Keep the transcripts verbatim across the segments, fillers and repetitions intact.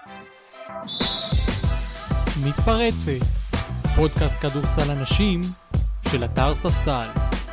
מתפרצת, פודקאסט כדורסל אנשים של אתר ספסל.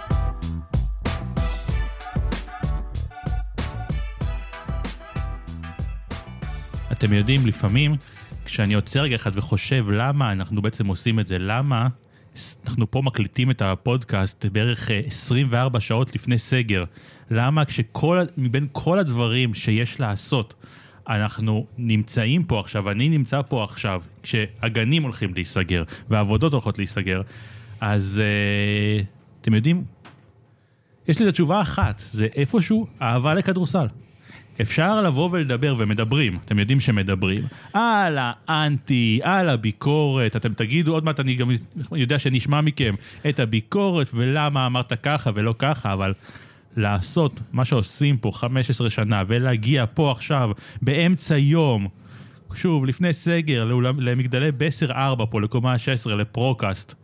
אתם יודעים, לפעמים כשאני עוצר רגע אחד וחושב למה אנחנו בעצם עושים את זה, למה אנחנו פה מקליטים את הפודקאסט בערך עשרים וארבע שעות לפני סגר, למה כשכל, מבין כל הדברים שיש לעשות, אנחנו נמצאים פה עכשיו, אני נמצא פה עכשיו, כשהגנים הולכים להיסגר, והעבודות הולכות להיסגר, אז uh, אתם יודעים, יש לי את התשובה אחת, זה איפשהו אהבה לכדורסל. אפשר לבוא ולדבר, ומדברים, אתם יודעים שמדברים, על האנטי, על הביקורת, אתם תגידו, עוד מעט אני גם יודע שנשמע מכם, את הביקורת ולמה אמרת ככה ולא ככה, אבל לעשות מה שעושים פה חמש עשרה שנה, ולהגיע פה עכשיו, באמצע יום, שוב, לפני סגר, למגדלי בסר ארבע פה, לקומה שש עשרה, לפרוקאסט,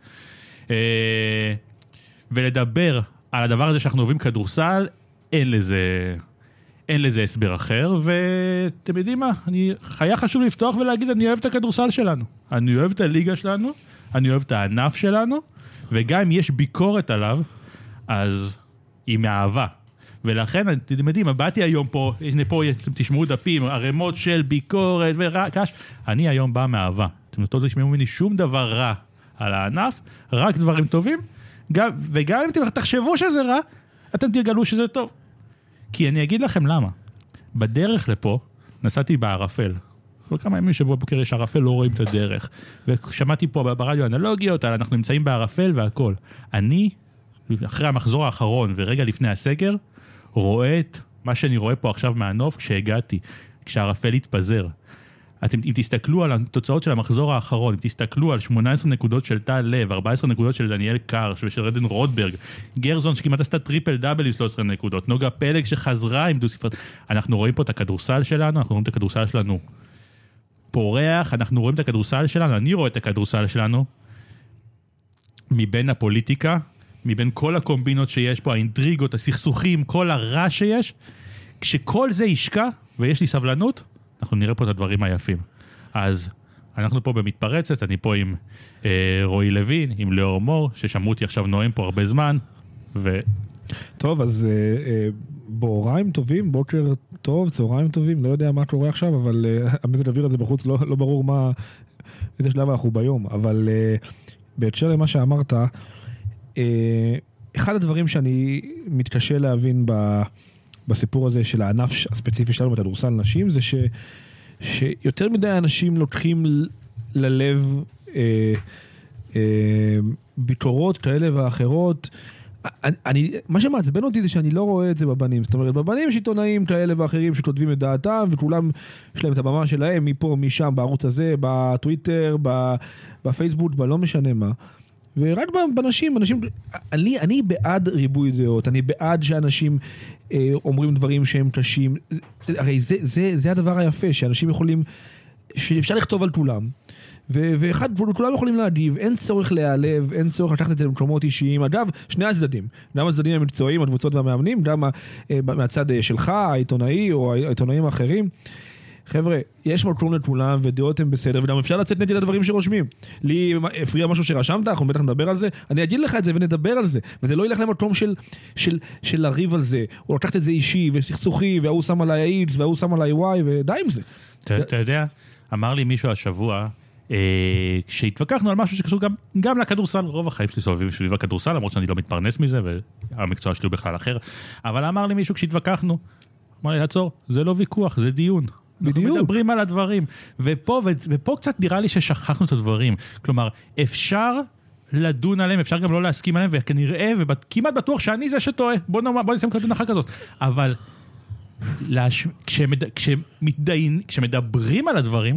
ולדבר על הדבר הזה שאנחנו אוהבים כדורסל, אין לזה... אין לזה הסבר אחר, ואתם יודעים מה? אני חיה חשוב לפתוח ולהגיד, אני אוהב את הכדורסל שלנו. אני אוהב את הליגה שלנו, אני אוהב את הענף שלנו, וגם אם יש ביקורת עליו, אז היא מאהבה. ולכן, אתם יודעים, באתי היום פה, הנה פה, אתם תשמעו דפים, הרמות של ביקורת ורקש, אני היום בא מאהבה. אתם לא תשמעו ממני שום דבר רע על הענף, רק דברים טובים, גם, וגם אם אתם תחשבו שזה רע, אתם תגלו שזה טוב. כי אני אגיד לכם למה. בדרך לפה, נסעתי בערפל. כל כמה ימים שבוע בוקר יש ערפל, לא רואים את הדרך. ושמעתי פה ברדיו אנלוגיות, אנחנו נמצאים בערפל והכל. אני, אחרי המחזור האחרון ורגע לפני הסגר, רואה את מה שאני רואה פה עכשיו מהנוף כשהגעתי, כשהערפל התפזר. אתם, אם תסתכלו על התוצאות של המחזור האחרון, אם תסתכלו על שמונה עשרה נקודות של טל לב, ארבע עשרה נקודות של דניאל קרש ושל רדן רוטברג, גרזון שכמעט עשתה טריפל דאבל שלוש עשרה נקודות, נוגה פלג שחזרה עם דו ספרת, אנחנו רואים פה את הכדורסל שלנו, אנחנו רואים את הכדורסל שלנו פורח, אנחנו רואים את הכדורסל שלנו, אני רואה את הכדורסל שלנו, מבין הפוליטיקה, מבין כל הקומבינות שיש פה, האינטריגות, הסכסוכים, כל הרע שיש, כשכל זה ישקע ויש לי סבלנות, אנחנו נראה פה את הדברים היפים. אז אנחנו פה במתפרצת, אני פה עם אה, רועי לוין, עם ליאור מור, ששמעו אותי עכשיו נואם פה הרבה זמן, ו... טוב, אז אה, אה, בוריים טובים, בוקר טוב, צהריים טובים, לא יודע מה קורה עכשיו, אבל אה, המזג האוויר הזה בחוץ, לא, לא ברור מה, איזה שלב אנחנו ביום, אבל אה, בהקשר למה שאמרת, אה, אחד הדברים שאני מתקשה להבין ב... בסיפור הזה של הענף הספציפי שלנו בכדורסל נשים, זה ש, שיותר מדי אנשים לוקחים ללב אה, אה, ביקורות כאלה ואחרות. אני, אני, מה שמעצבן אותי זה שאני לא רואה את זה בבנים. זאת אומרת, בבנים יש עיתונאים כאלה ואחרים שכותבים את דעתם, וכולם יש להם את הבמה שלהם, מפה, משם, בערוץ הזה, בטוויטר, בפייסבוק, בלא משנה מה. ורק בנשים, אנשים, אני, אני בעד ריבוי דעות, אני בעד שאנשים אה, אומרים דברים שהם קשים, הרי זה, זה, זה הדבר היפה, שאנשים יכולים, שאפשר לכתוב על כולם, ו, ואחד, כולם יכולים להגיב, אין צורך להיעלב, אין צורך לקחת את זה למקומות אישיים, אגב, שני הצדדים, גם הצדדים המקצועיים, הקבוצות והמאמנים, גם אה, מהצד שלך, העיתונאי או העיתונאים האחרים, חבר'ה, יש מקום לכולם ודעות הם בסדר, וגם אפשר לצאת נגד הדברים שרושמים. לי הפריע משהו שרשמת, אנחנו בטח נדבר על זה, אני אגיד לך את זה ונדבר על זה, וזה לא ילך למקום של, של, של לריב על זה, או לקחת את זה אישי וסכסוכי, והוא שם עליי האיקס, והוא שם עליי וואי, ודי עם זה. אתה יודע, אמר לי מישהו השבוע, כשהתווכחנו על משהו שקשור גם, גם לכדורסל, רוב החיים שלי סובבים סביב הכדורסל, למרות שאני לא מתפרנס מזה, והמקצוע שלי הוא בכלל אחר, אבל אמר לי מישהו כשהתווכחנו, אמר לי, עצור, זה לא ויכוח, זה דיון. אנחנו בדיוק. מדברים על הדברים, ופה, ופה קצת נראה לי ששכחנו את הדברים, כלומר, אפשר לדון עליהם, אפשר גם לא להסכים עליהם, וכנראה, וכמעט בטוח שאני זה שטועה, בוא נאמר, בוא נסיים כדון אחר כזאת, אבל להש... כשמד... כשמתדיין... כשמדברים על הדברים,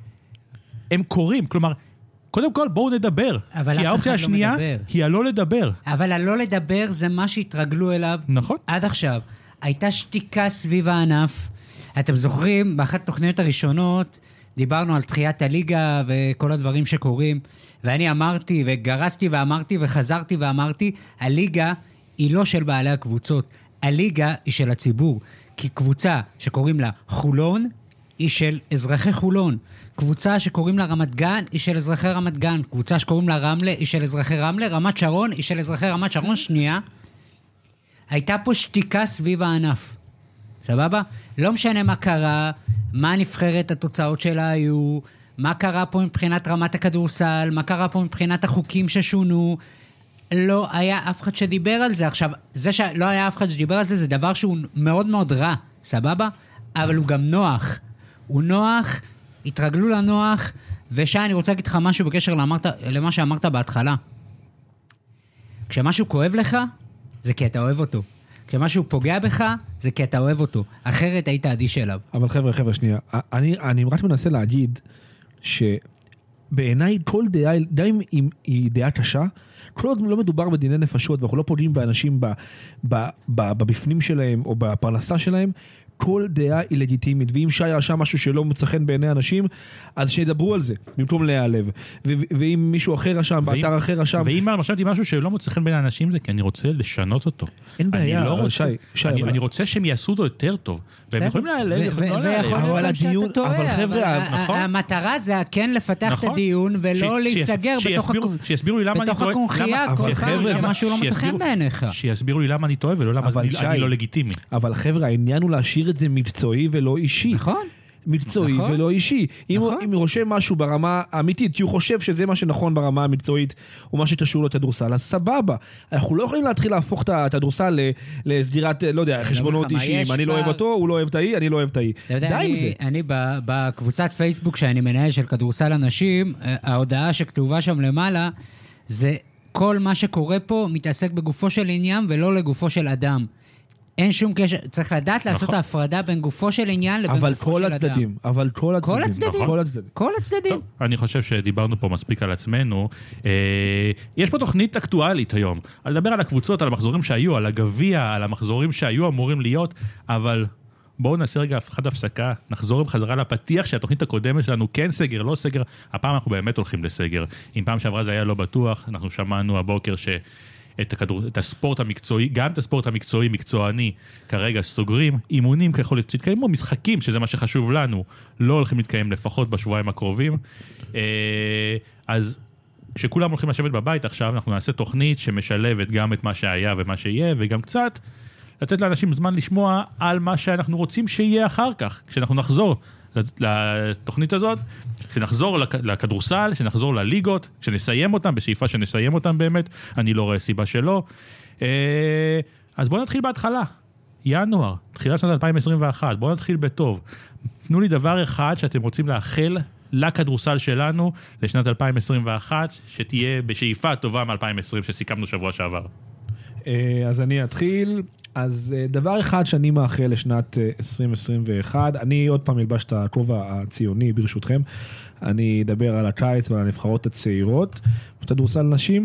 הם קורים, כלומר, קודם כל בואו נדבר, כי האופציה השנייה לא היא הלא לדבר. אבל הלא לדבר זה מה שהתרגלו אליו נכון. עד עכשיו. הייתה שתיקה סביב הענף, אתם זוכרים, באחת התוכניות הראשונות, דיברנו על דחיית הליגה וכל הדברים שקורים, ואני אמרתי וגרסתי ואמרתי וחזרתי ואמרתי, הליגה היא לא של בעלי הקבוצות, הליגה היא של הציבור, כי קבוצה שקוראים לה חולון, היא של אזרחי חולון. קבוצה שקוראים לה רמת גן היא של אזרחי רמת גן. קבוצה שקוראים לה רמלה היא של אזרחי רמלה. רמת שרון היא של אזרחי רמת שרון. שנייה. הייתה פה שתיקה סביב הענף. סבבה? לא משנה מה קרה, מה נבחרת התוצאות שלה היו, מה קרה פה מבחינת רמת הכדורסל, מה קרה פה מבחינת החוקים ששונו. לא היה אף אחד שדיבר על זה. עכשיו, זה שלא היה אף אחד שדיבר על זה, זה דבר שהוא מאוד מאוד רע, סבבה? אבל הוא גם נוח. הוא נוח, התרגלו לנוח, ושי, אני רוצה להגיד לך משהו בקשר לאמרת, למה שאמרת בהתחלה. כשמשהו כואב לך, זה כי אתה אוהב אותו. כשמשהו פוגע בך, זה כי אתה אוהב אותו. אחרת היית אדיש אליו. אבל חבר'ה, חבר'ה, שנייה. אני, אני רק מנסה להגיד שבעיניי כל דעה, די אם היא דעה קשה, כל עוד לא מדובר בדיני נפשות, ואנחנו לא פוגעים באנשים ב, ב, ב, בבפנים שלהם או בפרנסה שלהם, כל דעה היא לגיטימית, ואם שי רשם משהו שלא מוצא חן בעיני אנשים, אז שידברו על זה, במקום להיעלב. ו- ואם מישהו אחר רשם, באתר אחר רשם... ואם רשמתי משהו שלא מוצא חן בעיני האנשים, זה כי אני רוצה לשנות אותו. אין בעיה, אני לא רוצה, שי, שי, אני, אבל... אני רוצה שהם יעשו אותו יותר טוב. והם יכולים להיעלב, יכולים לא להיעלב. אבל הדיון, אבל חבר'ה, נכון? המטרה זה כן לפתח את הדיון, ולא להיסגר בתוך הקונחייה כל פעם שמשהו לא מוצא חן בעיניך. שיסבירו לי למה אני טועה ולא למה אני לא לגיטימי. אבל חבר'ה, העניין הוא להשאיר את זה מקצועי ולא אישי. נכון. מקצועי נכון. ולא אישי. נכון. אם הוא רושם משהו ברמה האמיתית, כי הוא חושב שזה מה שנכון ברמה המקצועית, או מה שקשור לתדורסל, אז סבבה. אנחנו לא יכולים להתחיל להפוך את התדורסל לסגירת, לא יודע, חשבונות אישיים. אני לא אוהב אותו, הוא לא אוהב את האי, אני לא אוהב את האי. די עם זה. אני בקבוצת פייסבוק שאני מנהל של כדורסל אנשים, ההודעה שכתובה שם למעלה, זה כל מה שקורה פה מתעסק בגופו של עניין ולא לגופו של אדם. אין שום קשר, צריך לדעת לעשות את ההפרדה בין גופו של עניין לבין גופו של אדם. אבל כל הצדדים, כל הצדדים, כל הצדדים. כל הצדדים. אני חושב שדיברנו פה מספיק על עצמנו. יש פה תוכנית אקטואלית היום, על לדבר על הקבוצות, על המחזורים שהיו, על הגביע, על המחזורים שהיו אמורים להיות, אבל בואו נעשה רגע אחד הפסקה, נחזור עם חזרה לפתיח שהתוכנית הקודמת שלנו כן סגר, לא סגר, הפעם אנחנו באמת הולכים לסגר. אם פעם שעברה זה היה לא בטוח, אנחנו שמענו הבוקר ש... את, הכדור, את הספורט המקצועי, גם את הספורט המקצועי, מקצועני, כרגע סוגרים, אימונים ככל שתתקיימו, משחקים, שזה מה שחשוב לנו, לא הולכים להתקיים לפחות בשבועיים הקרובים. אז שכולם הולכים לשבת בבית עכשיו, אנחנו נעשה תוכנית שמשלבת גם את מה שהיה ומה שיהיה, וגם קצת לתת לאנשים זמן לשמוע על מה שאנחנו רוצים שיהיה אחר כך, כשאנחנו נחזור לתוכנית הזאת, שנחזור לכדורסל, שנחזור לליגות, שנסיים אותם, בשאיפה שנסיים אותם באמת, אני לא רואה סיבה שלא. אז בואו נתחיל בהתחלה, ינואר, תחילת שנת אלפיים עשרים ואחת, בואו נתחיל בטוב. תנו לי דבר אחד שאתם רוצים לאחל לכדורסל שלנו לשנת אלפיים עשרים ואחת, שתהיה בשאיפה טובה מ-אלפיים עשרים שסיכמנו שבוע שעבר. אז אני אתחיל... אז דבר אחד שאני מאחל לשנת עשרים עשרים ואחת, אני עוד פעם אלבש את הכובע הציוני ברשותכם, אני אדבר על הקיץ ועל הנבחרות הצעירות, בכדורסל נשים,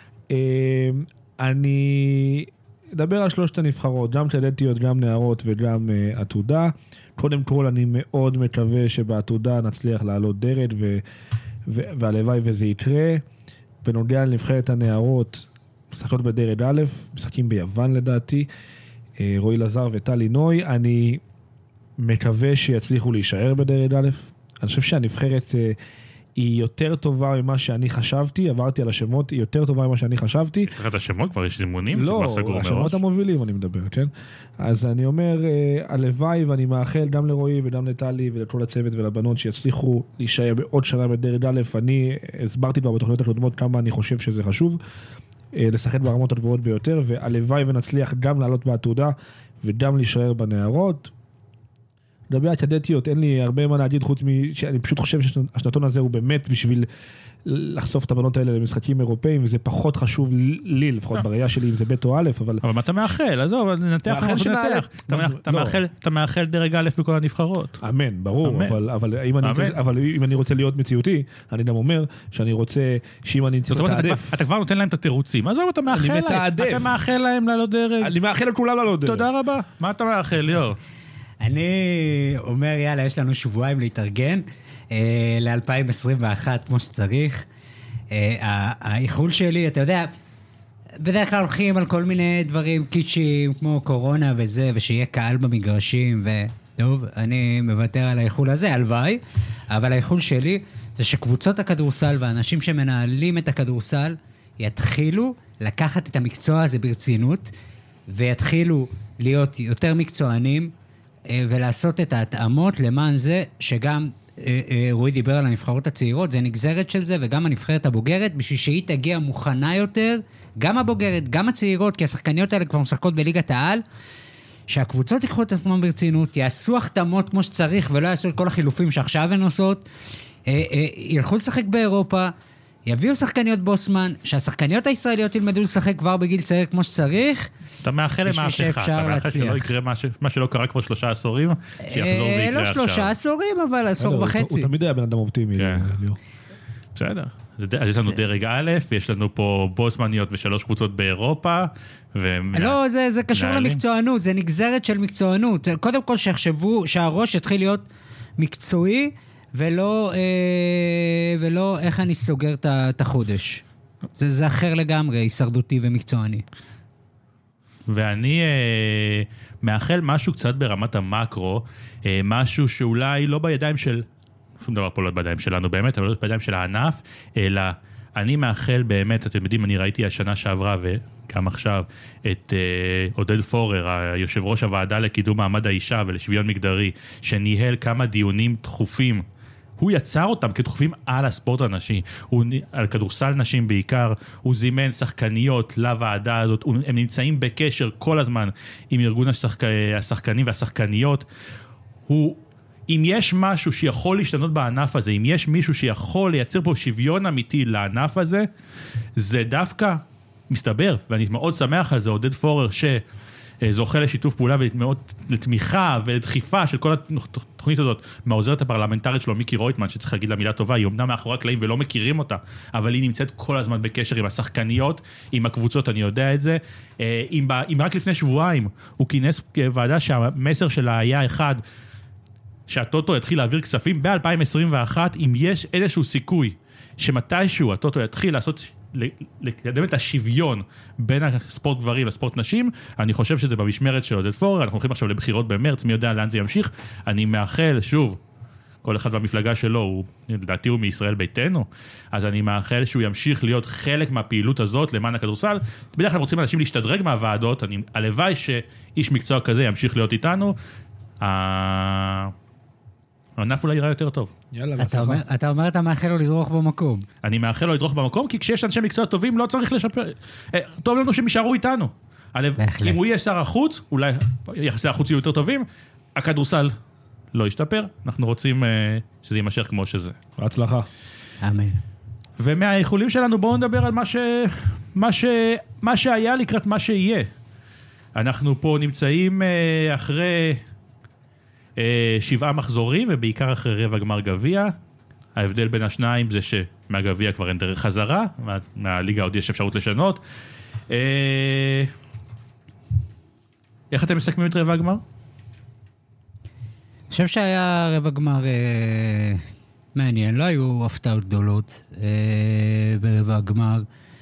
אני אדבר על שלושת הנבחרות, גם קדטיות, גם נערות וגם עתודה, קודם כל אני מאוד מקווה שבעתודה נצליח לעלות דרד, ו- ו- והלוואי וזה יקרה, בנוגע לנבחרת הנערות, משחקות בדרד א', משחקים ביוון לדעתי, רועי לזר וטלי נוי, אני מקווה שיצליחו להישאר בדרד א', אני חושב שהנבחרת היא יותר טובה ממה שאני חשבתי, עברתי על השמות, היא יותר טובה ממה שאני חשבתי. יש לך את השמות? כבר יש זימונים? לא, השמות המובילים אני מדבר, כן? אז אני אומר, הלוואי ואני מאחל גם לרועי וגם לטלי ולכל הצוות ולבנות שיצליחו להישאר בעוד שנה בדרד א', אני הסברתי כבר בתוכניות הקודמות כמה אני חושב שזה חשוב, לשחק ברמות הגבוהות ביותר, והלוואי ונצליח גם לעלות בעתודה, וגם להישאר בנערות. לגבי הקדטיות, אין לי הרבה מה להגיד, חוץ מ... שאני פשוט חושב שהשנתון הזה הוא באמת בשביל לחשוף את הבנות האלה למשחקים אירופאים, וזה פחות חשוב לי, לפחות בראייה שלי, אם זה ב' או א', אבל... אבל מה אתה מאחל? עזוב, ננתח, אתה מאחל דרג א' בכל הנבחרות. אמן, ברור, אבל אם אני רוצה להיות מציאותי, אני גם אומר שאני רוצה שאם אני צריך לתעדף... אתה כבר נותן להם את התירוצים, עזוב, אתה מאחל להם, אתה מאחל להם לעלות דרג. אני מאחל לכולם לעלות דרג. תודה רבה. מה אתה מאחל, ליאור? אני אומר, יאללה, יש לנו שבועיים להתארגן ל-אלפיים עשרים ואחת כמו שצריך. האיחול שלי, אתה יודע, בדרך כלל הולכים על כל מיני דברים קיצ'ים, כמו קורונה וזה, ושיהיה קהל במגרשים, טוב, אני מוותר על האיחול הזה, הלוואי, אבל האיחול שלי זה שקבוצות הכדורסל והאנשים שמנהלים את הכדורסל יתחילו לקחת את המקצוע הזה ברצינות, ויתחילו להיות יותר מקצוענים, ולעשות את ההתאמות למען זה שגם, רועי דיבר על הנבחרות הצעירות, זה נגזרת של זה, וגם הנבחרת הבוגרת, בשביל שהיא תגיע מוכנה יותר, גם הבוגרת, גם הצעירות, כי השחקניות האלה כבר משחקות בליגת העל, שהקבוצות יקחו את עצמם ברצינות, יעשו החתמות כמו שצריך, ולא יעשו את כל החילופים שעכשיו הן עושות, ילכו לשחק באירופה, יביאו שחקניות בוסמן, שהשחקניות הישראליות ילמדו לשחק כבר בגיל צעיר כמו שצריך. אתה מאחל למהפכה, אתה מאחל שלא יקרה מה שלא קרה כבר שלושה עשורים, שיחזור ויקרה עכשיו. לא שלושה עשורים, אבל עשור וחצי. הוא תמיד היה בן אדם אופטימי. בסדר. אז יש לנו דרג א', יש לנו פה בוסמניות ושלוש קבוצות באירופה. לא, זה קשור למקצוענות, זה נגזרת של מקצוענות. קודם כל שיחשבו שהראש יתחיל להיות מקצועי, ולא, אה, ולא איך אני סוגר את החודש. זה, זה אחר לגמרי, הישרדותי ומקצועני. ואני אה, מאחל משהו קצת ברמת המקרו, אה, משהו שאולי לא בידיים של, שום דבר פה לא בידיים שלנו באמת, אבל לא בידיים של הענף, אלא אני מאחל באמת, אתם יודעים, אני ראיתי השנה שעברה וגם עכשיו את אה, עודד פורר, היושב ראש הוועדה לקידום מעמד האישה ולשוויון מגדרי, שניהל כמה דיונים דחופים, הוא יצר אותם כדחופים על הספורט הנשי, הוא, על כדורסל נשים בעיקר, הוא זימן שחקניות לוועדה הזאת, הם נמצאים בקשר כל הזמן עם ארגון השחק, השחקנים והשחקניות, הוא, אם יש משהו שיכול להשתנות בענף הזה, אם יש מישהו שיכול לייצר פה שוויון אמיתי לענף הזה, זה דווקא מסתבר, ואני מאוד שמח על זה, עודד פורר ש... זוכה לשיתוף פעולה ומאוד לתמיכה ולדחיפה של כל התוכנית הזאת מהעוזרת הפרלמנטרית שלו, מיקי רויטמן, שצריך להגיד לה מילה טובה, היא אומנם מאחורי הקלעים ולא מכירים אותה, אבל היא נמצאת כל הזמן בקשר עם השחקניות, עם הקבוצות, אני יודע את זה. אם, אם רק לפני שבועיים הוא כינס ועדה שהמסר שלה היה אחד, שהטוטו יתחיל להעביר כספים ב-אלפיים עשרים ואחת, אם יש איזשהו סיכוי שמתישהו הטוטו יתחיל לעשות... לקדם את השוויון בין הספורט גברים לספורט נשים, אני חושב שזה במשמרת של עודד פורר, אנחנו הולכים עכשיו לבחירות במרץ, מי יודע לאן זה ימשיך, אני מאחל, שוב, כל אחד במפלגה שלו, הוא, לדעתי הוא מישראל ביתנו, אז אני מאחל שהוא ימשיך להיות חלק מהפעילות הזאת למען הכדורסל, בדרך כלל רוצים אנשים להשתדרג מהוועדות, אני, הלוואי שאיש מקצוע כזה ימשיך להיות איתנו, הענף אולי יראה יותר טוב. יאללה, אתה אומר, אתה אומר, אתה מאחל לו לדרוך במקום. אני מאחל לו לדרוך במקום, כי כשיש אנשי מקצוע טובים, לא צריך לשפר. טוב לנו שהם יישארו איתנו. אם הוא יהיה שר החוץ, אולי יחסי החוץ יהיו יותר טובים, הכדורסל לא ישתפר, אנחנו רוצים שזה יימשך כמו שזה. בהצלחה. אמן. ומהאיחולים שלנו, בואו נדבר על מה ש... מה ש... מה שהיה לקראת מה שיהיה. אנחנו פה נמצאים אחרי... שבעה מחזורים, ובעיקר אחרי רבע גמר גביע. ההבדל בין השניים זה שמהגביע כבר אין דרך חזרה, מהליגה עוד יש אפשרות לשנות. איך אתם מסכמים את רבע הגמר? אני חושב שהיה רבע גמר מעניין, לא היו הפתעות גדולות ברבע הגמר.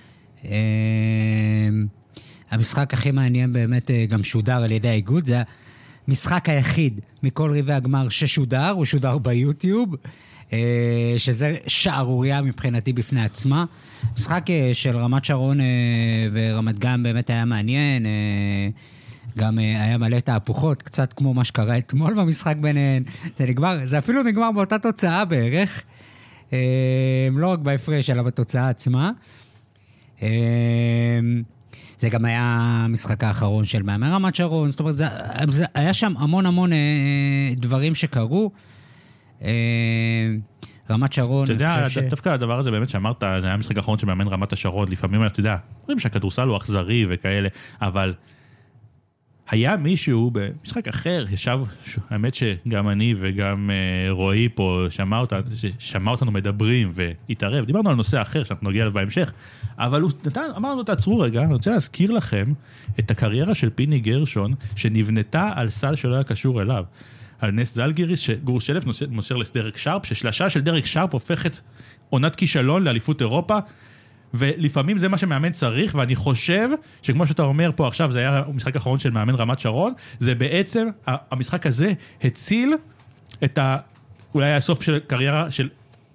המשחק הכי מעניין באמת גם שודר על ידי האיגוד, זה המשחק היחיד מכל רבעי הגמר ששודר, הוא שודר ביוטיוב, שזה שערוריה מבחינתי בפני עצמה. משחק של רמת שרון ורמת גן באמת היה מעניין, גם היה מלא תהפוכות, קצת כמו מה שקרה אתמול במשחק ביניהן. זה נגמר, זה אפילו נגמר באותה תוצאה בערך, לא רק בהפרש, אלא בתוצאה עצמה. זה גם היה המשחק האחרון של מאמן רמת שרון, זאת אומרת, זה, זה, היה שם המון המון אה, דברים שקרו. אה, רמת שרון... אתה יודע, ש... דווקא הדבר הזה באמת שאמרת, זה היה המשחק האחרון של מאמן רמת השרון, לפעמים, אתה יודע, אומרים שהכדורסל הוא אכזרי וכאלה, אבל היה מישהו במשחק אחר, ישב, האמת שגם אני וגם אה, רועי פה שמע, אותה, שמע אותנו מדברים והתערב, דיברנו על נושא אחר שאנחנו נגיע אליו בהמשך, אבל הוא נתן, אמרנו, תעצרו רגע, אני רוצה להזכיר לכם את הקריירה של פיני גרשון, שנבנתה על סל שלא היה קשור אליו, על נס זלגיריס, שגורוס שלף מוסר לדרק שרפ, ששלשה של דרק שרפ הופכת עונת כישלון לאליפות אירופה, ולפעמים זה מה שמאמן צריך, ואני חושב שכמו שאתה אומר פה עכשיו, זה היה המשחק האחרון של מאמן רמת שרון, זה בעצם, המשחק הזה הציל את ה... אולי הסוף של קריירה של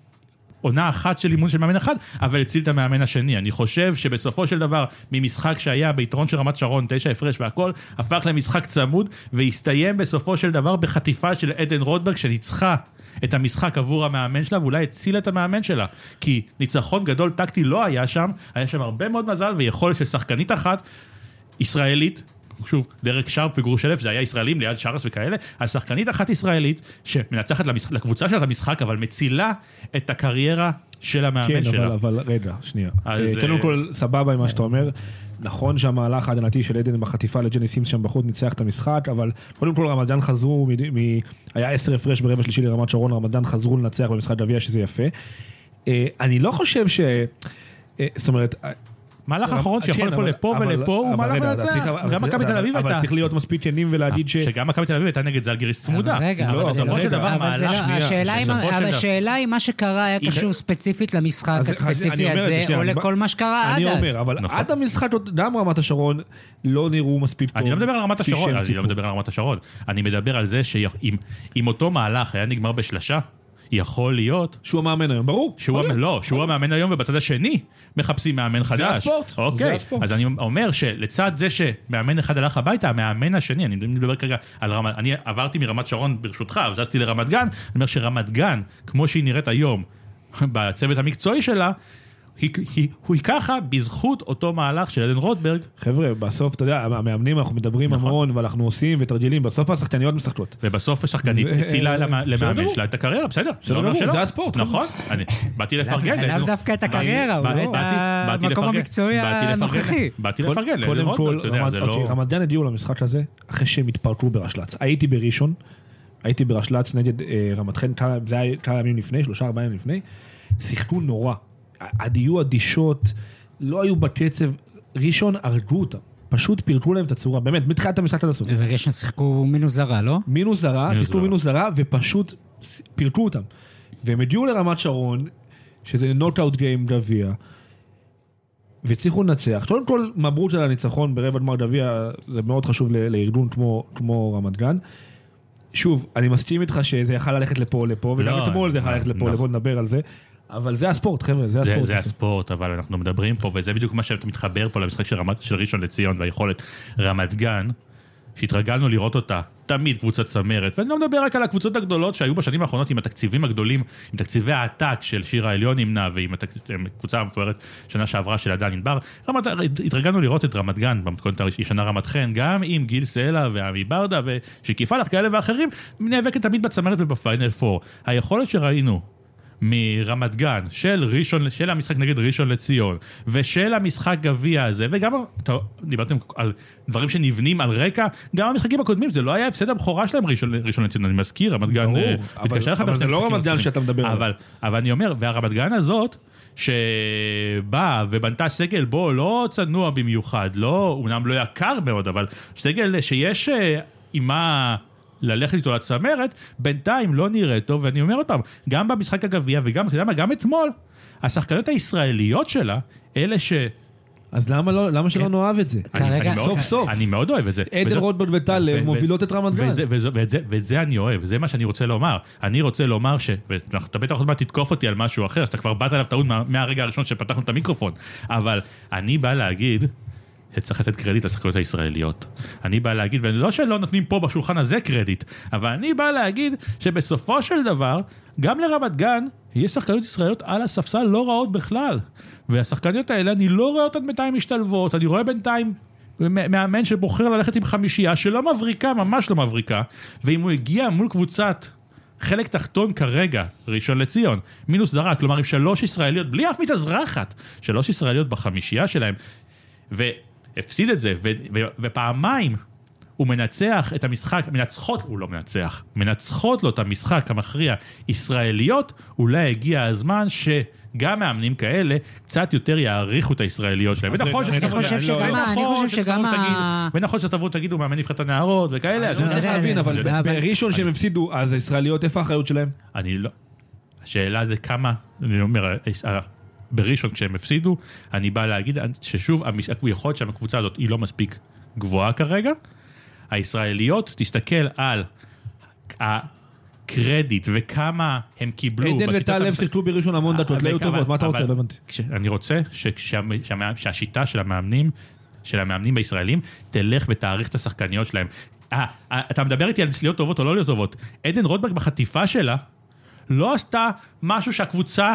עונה אחת של אימון של מאמן אחד, אבל הציל את המאמן השני. אני חושב שבסופו של דבר, ממשחק שהיה ביתרון של רמת שרון, תשע הפרש והכל, הפך למשחק צמוד, והסתיים בסופו של דבר בחטיפה של עדן רוטברג, שניצחה את המשחק עבור המאמן שלה, ואולי הציל את המאמן שלה. כי ניצחון גדול טקטי לא היה שם, היה שם הרבה מאוד מזל, ויכול של שחקנית אחת, ישראלית, שוב, דרק שרפ וגורשלף, זה היה ישראלים ליד שרס וכאלה, אז שחקנית אחת ישראלית, שמנצחת למשחק, לקבוצה של המשחק, אבל מצילה את הקריירה של המאמן כן, שלה. כן, אבל, אבל רגע, שנייה. אז, קודם כל, סבבה עם מה שאתה אומר. נכון שהמהלך ההגנתי של עדן בחטיפה לג'ני סימס שם בחוץ ניצח את המשחק, אבל קודם כל רמת גן חזרו, מ... מ... היה עשר הפרש ברבע שלישי לרמת שרון, רמת גן חזרו לנצח במשחק גביע, שזה יפה. אני לא חושב ש... זאת אומרת... מהלך האחרון שיכול פה לפה ולפה, הוא מהלך מנצח. גם מכבי תל אביב הייתה... אבל צריך להיות מספיק כנים ולהגיד ש... שגם מכבי תל אביב הייתה נגד זלגיריס צמודה. רגע, אבל בסופו של דבר מהלך... השאלה היא מה שקרה היה קשור ספציפית למשחק הספציפי הזה, או לכל מה שקרה עד אז. אני אומר, אבל עד המשחק, גם רמת השרון לא נראו מספיק טוב. אני לא מדבר על רמת השרון, אני לא מדבר על רמת השרון. אני מדבר על זה שאם אותו מהלך היה נגמר בשלשה, יכול להיות... שהוא המאמן היום, ברור. לא, שהוא המאמן היום, ובצד השני מחפשים מאמן חדש. זה הספורט. אוקיי, אז אני אומר שלצד זה שמאמן אחד הלך הביתה, המאמן השני, אני מדבר כרגע על רמת... אני עברתי מרמת שרון ברשותך, וזזתי לרמת גן, אני אומר שרמת גן, כמו שהיא נראית היום, בצוות המקצועי שלה, היא, היא, היא ככה בזכות אותו מהלך של עדן רוטברג. חבר'ה, בסוף, אתה יודע, המאמנים, אנחנו מדברים נכון. המון, ואנחנו עושים ותרגילים, בסוף השחקניות משחקות. ובסוף השחקנית ו... הצילה למאמן שלה את הקריירה, בסדר. לא לא זה הספורט. נכון, אני באתי לפרגן. לאו דווקא את הקריירה, אולי את המקום המקצועי הנוכחי. באתי לפרגן. קודם כל, רמת גן הגיעו למשחק הזה, אחרי שהם התפרקו ברשל"צ. הייתי בראשון, הייתי ברשל"צ נגד רמת חן, זה היה כמה ימים לפני, שלושה, ארבעה ימים לפני, שיחקו נורא. היו אדישות, לא היו בקצב, ראשון הרגו אותם, פשוט פירקו להם את הצורה, באמת, מתחילת המשחק עד הסוף. וראשון שיחקו מינוס זרה, לא? מינוס זרה, שיחקו מינוס זרה, ופשוט פירקו אותם. והם הגיעו לרמת שרון, שזה נוקאוט גיים גביע, והצליחו לנצח. קודם כל, מברות על הניצחון ברבע גמר גביע, זה מאוד חשוב לארגון כמו, כמו רמת גן. שוב, אני מסכים איתך שזה יכל ללכת לפה לפה, וגם אתמול זה יכל ללכת לפה לפה, נדבר על זה. אבל זה הספורט, חבר'ה, זה הספורט. זה הספורט, אבל אנחנו מדברים פה, וזה בדיוק מה שאתה מתחבר פה למשחק של ראשון לציון, והיכולת רמת גן, שהתרגלנו לראות אותה, תמיד קבוצת צמרת, ואני לא מדבר רק על הקבוצות הגדולות שהיו בשנים האחרונות עם התקציבים הגדולים, עם תקציבי העתק של שירה עליון נמנה, ועם הקבוצה המפוארת שנה שעברה של עדן ענבר, התרגלנו לראות את רמת גן, במתכונת הישנה רמת חן, גם עם גיל סלע ועמי ברדה, ושקיפה לך כאלה ואחרים, נאבקת תמיד בצמרת ובפיינל פור. היכולת שראינו מרמת גן, של ראשון, של המשחק נגד ראשון לציון, ושל המשחק גביע הזה, וגם, דיברתם על דברים שנבנים על רקע, גם המשחקים הקודמים, זה לא היה הפסד הבכורה שלהם ראשון, ראשון לציון, אני מזכיר, רמת גן, מתקשר לך, אבל זה לא רמת גן שאתה מדבר עליו. אבל, אבל אני אומר, והרמת גן הזאת, שבאה ובנתה סגל בו לא צנוע במיוחד, לא, אומנם לא יקר מאוד, אבל סגל שיש אימה ללכת איתו לצמרת, בינתיים לא נראה טוב, ואני אומר אותם, גם במשחק הגביע וגם, אתה יודע מה, גם אתמול, השחקניות הישראליות שלה, אלה ש... אז למה לא, למה שלא נאהב את זה? כרגע, סוף סוף. אני מאוד אוהב את זה. עדן רוטברג וטל מובילות את רמת גן. וזה אני אוהב, זה מה שאני רוצה לומר. אני רוצה לומר ש... אתה בטח עוד מעט תתקוף אותי על משהו אחר, שאתה כבר באת עליו טעות מהרגע הראשון שפתחנו את המיקרופון, אבל אני בא להגיד שצריך לתת קרדיט לשחקניות הישראליות. אני בא להגיד, ולא שלא נותנים פה בשולחן הזה קרדיט, אבל אני בא להגיד שבסופו של דבר, גם לרמת גן, יש שחקניות ישראליות על הספסל לא רעות בכלל. והשחקניות האלה, אני לא רואה אותן בינתיים משתלבות, אני רואה בינתיים מאמן שבוחר ללכת עם חמישייה, שלא מבריקה, ממש לא מבריקה, ואם הוא הגיע מול קבוצת חלק תחתון כרגע, ראשון לציון, מינוס זרה, כלומר עם שלוש ישראליות, בלי אף מתאזרחת, שלוש ישראליות בחמישייה שלהם, והפסיד את זה, ו- ו- ופעמיים הוא מנצח את המשחק, מנצחות, הוא לא מנצח, מנצחות לו את המשחק המכריע ישראליות, אולי הגיע הזמן שגם מאמנים כאלה קצת יותר יעריכו את הישראליות שלהם. ונכון שתבואו תגידו מאמן נבחרת הנערות וכאלה. אני צריך להבין, אבל בראשון שהם הפסידו, אז הישראליות, איפה האחריות שלהם? אני לא. השאלה זה כמה, אני אומר, בראשון כשהם הפסידו, אני בא להגיד ששוב, יכול להיות שהקבוצה הזאת היא לא מספיק גבוהה כרגע, הישראליות, תסתכל על הקרדיט וכמה הם קיבלו. עדן וטל לב שיחקו בראשון המון דקות, לא היו טובות, מה אתה רוצה? לא הבנתי. אני רוצה שהשיטה של המאמנים, של המאמנים בישראלים, תלך ותאריך את השחקניות שלהם. אה, אתה מדבר איתי על להיות טובות או לא להיות טובות. עדן רוטברג בחטיפה שלה, לא עשתה משהו שהקבוצה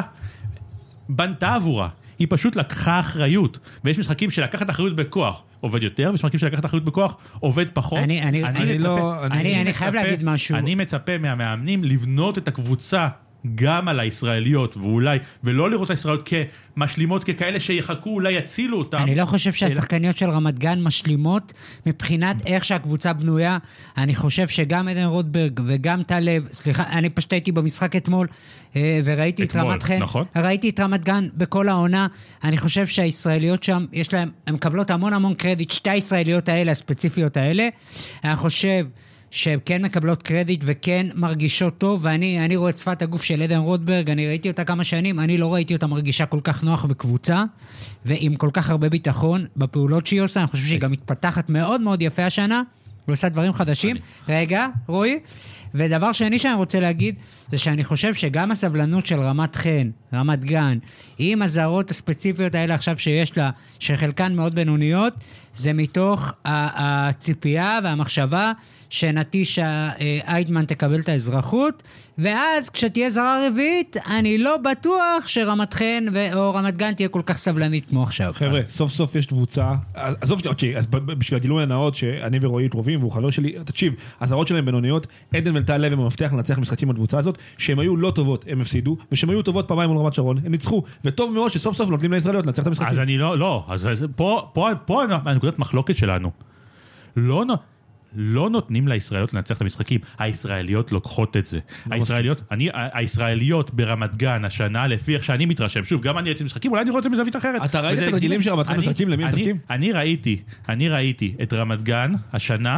בנתה עבורה. היא פשוט לקחה אחריות. ויש משחקים שלקחת אחריות בכוח עובד יותר, ויש משחקים שלקחת אחריות בכוח עובד פחות. אני, אני, אני, מצפה, לא, אני, אני, אני חייב להגיד משהו. אני מצפה מהמאמנים לבנות את הקבוצה גם על הישראליות, ואולי, ולא לראות הישראליות כמשלימות, ככאלה שיחכו, אולי יצילו אותם. אני לא חושב שהשחקניות של רמת גן משלימות, מבחינת איך שהקבוצה בנויה. אני חושב שגם עדן רוטברג וגם טל לב, סליחה, אני פשוט הייתי במשחק אתמול, וראיתי את רמת חן, נכון? ראיתי את רמת גן בכל העונה. אני חושב שהישראליות שם, יש להם, הן מקבלות המון המון קרדיט, שתי הישראליות האלה, הספציפיות האלה. אני חושב שכן מקבלות קרדיט וכן מרגישות טוב, ואני אני רואה את שפת הגוף של עדן רוטברג, אני ראיתי אותה כמה שנים, אני לא ראיתי אותה מרגישה כל כך נוח בקבוצה, ועם כל כך הרבה ביטחון בפעולות שהיא עושה. אני חושב שהיא גם מתפתחת מאוד מאוד יפה השנה, ועושה דברים חדשים. רגע, רואי, ודבר שני שאני רוצה להגיד, זה שאני חושב שגם הסבלנות של רמת חן, רמת גן, עם הזרות הספציפיות האלה עכשיו שיש לה, שחלקן מאוד בינוניות, זה מתוך הציפייה והמחשבה שנטישה איידמן תקבל את האזרחות, ואז כשתהיה זרה רביעית, אני לא בטוח שרמת חן או רמת גן תהיה כל כך סבלנית כמו עכשיו. חבר'ה, סוף סוף יש קבוצה, עזוב, אוקיי, אז בשביל הגילוי הנאות שאני ורועי קרובים, והוא חבר שלי, תקשיב, הזרות שלהם בינוניות, עדן וטל לב הם המפתח לנצח משחקים בקבוצה הזאת, שהם היו לא טובות, הם הפסידו, ושהם היו טובות פעמיים מול רמת שרון, הם ניצחו, וטוב מאוד שסוף סוף נותנים לישראליות לנצח את המשחקים. אז אני לא, לא, אז פה, פה, פה הנקודת מחלוקת שלנו. לא, לא נותנים לישראליות לנצח את המשחקים. הישראליות לוקחות את זה. הישראליות, אני, הישראליות ברמת גן השנה, לפי איך שאני מתרשם, שוב, גם אני הייתי משחקים, אולי אני רואה את זה מזווית אחרת. אתה ראית את הרגילים של רמת גן משחקים? למי משחקים? אני ראיתי, אני ראיתי את רמת גן השנה,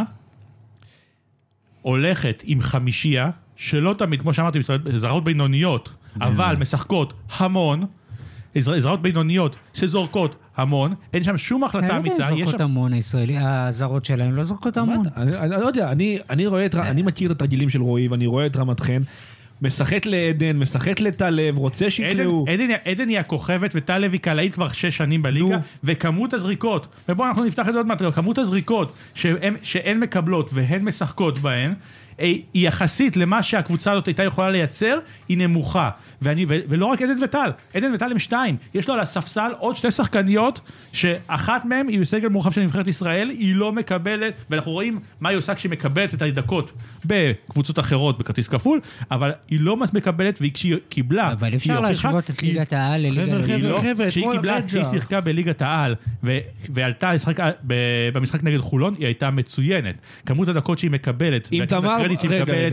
הולכת עם חמישייה, שלא תמיד, כמו שאמרתי, זרות בינוניות, אבל משחקות המון, זרות בינוניות שזורקות המון, אין שם שום החלטה אמיצה. הם זורקות המון, הזרות שלהם לא זורקות המון. אני לא יודע, אני מכיר את התרגילים של רועי, ואני רואה את רמת חן, משחק לעדן, משחק לטל לב, רוצה שיקראו. עדן היא הכוכבת, וטל לב היא קלעית כבר שש שנים בליגה, וכמות הזריקות, ובואו אנחנו נפתח את זה עוד מעט, כמות הזריקות שהן מקבלות והן משחקות בהן, היא יחסית למה שהקבוצה הזאת הייתה יכולה לייצר, היא נמוכה. ואני, ו, ולא רק עדן וטל, עדן וטל הם שתיים. יש לו על הספסל עוד שתי שחקניות, שאחת מהן היא בסגל מורחב של נבחרת ישראל, היא לא מקבלת, ואנחנו רואים מה היא עושה כשהיא מקבלת את הדקות בקבוצות אחרות, בכרטיס כפול, אבל היא לא מקבלת, וכשהיא קיבלה... אבל אפשר להשוות את ליגת העל לליגת העל. כשהיא קיבלה, כשהיא שיחקה בליגת העל, ועלתה במשחק נגד חולון, היא הייתה מצוינת. כמות הדקות שהיא מקבלת, הקרדיט שהיא מקבלת,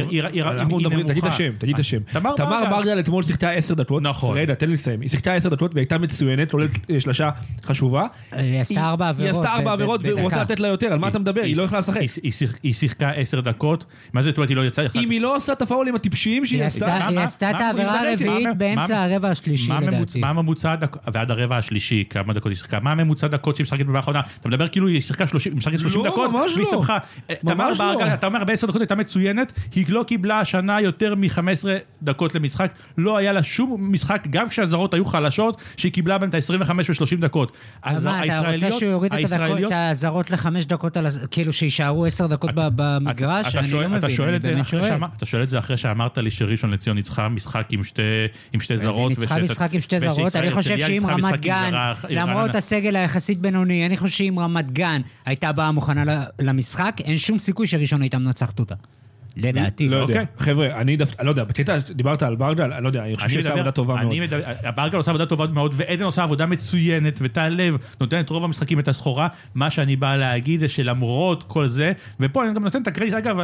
אנחנו מדברים, תגיד את השם, תגיד את השם. תמר ברגל אתמול שיחקה עשר דקות. נכון. רגע, תן לי לסיים. היא שיחקה עשר דקות והייתה מצוינת, עולה שלשה חשובה. היא עשתה ארבע עבירות. היא עשתה ארבע עבירות והוא רוצה לתת לה יותר. על מה אתה מדבר? היא לא יכולה לשחק. היא שיחקה עשר דקות. מה זה אומרת? היא לא יצאה? אם היא לא עושה את הפאולים הטיפשיים שהיא עשתה. היא עשתה את העבירה הרביעית באמצע הרבע השלישי לדעתי. מה הממוצע ועד הרבע השלישי? כמה דקות היא שיחקה? מה הממוצע דקות שהיא משחקת במהלך העונה? אתה מדבר כאילו היא שיחקה שלושים דקות והסתבכה. אתה אומר בעשר דקות הייתה מצוינת, היא לא קיבלה השנה יותר מ-חמש עשרה דקות למשחק, לא היה לה שום משחק, גם כשהזרות היו חלשות, שהיא קיבלה בין את ה-עשרים וחמש ו-שלושים דקות. אז מה, אתה רוצה שהוא יוריד את הזרות לחמש דקות, כאילו שישארו עשר דקות במגרש? אני לא מבין, אני באמת שואל. אתה שואל את זה אחרי שאמרת לי שראשון לציון ניצחה משחק עם שתי זרות. היא ניצחה משחק עם שתי זרות, אני חושב שאם רמת גן, למרות הסגל היחסית בינוני, אני חושב שאם רמת גן הייתה באה מוכנה למשחק, אין שום סיכוי שראשון הייתה מנצחת אותה. לדעתי. לא יודע. חבר'ה, אני לא יודע, בקטע דיברת על ברגל, אני לא יודע, אני חושב שעושה עבודה טובה מאוד. ברגל עושה עבודה טובה מאוד, ועדן עושה עבודה מצוינת, וטל לב נותנת רוב המשחקים את הסחורה. מה שאני בא להגיד זה שלמרות כל זה, ופה אני גם נותן את הקרדיט, אגב,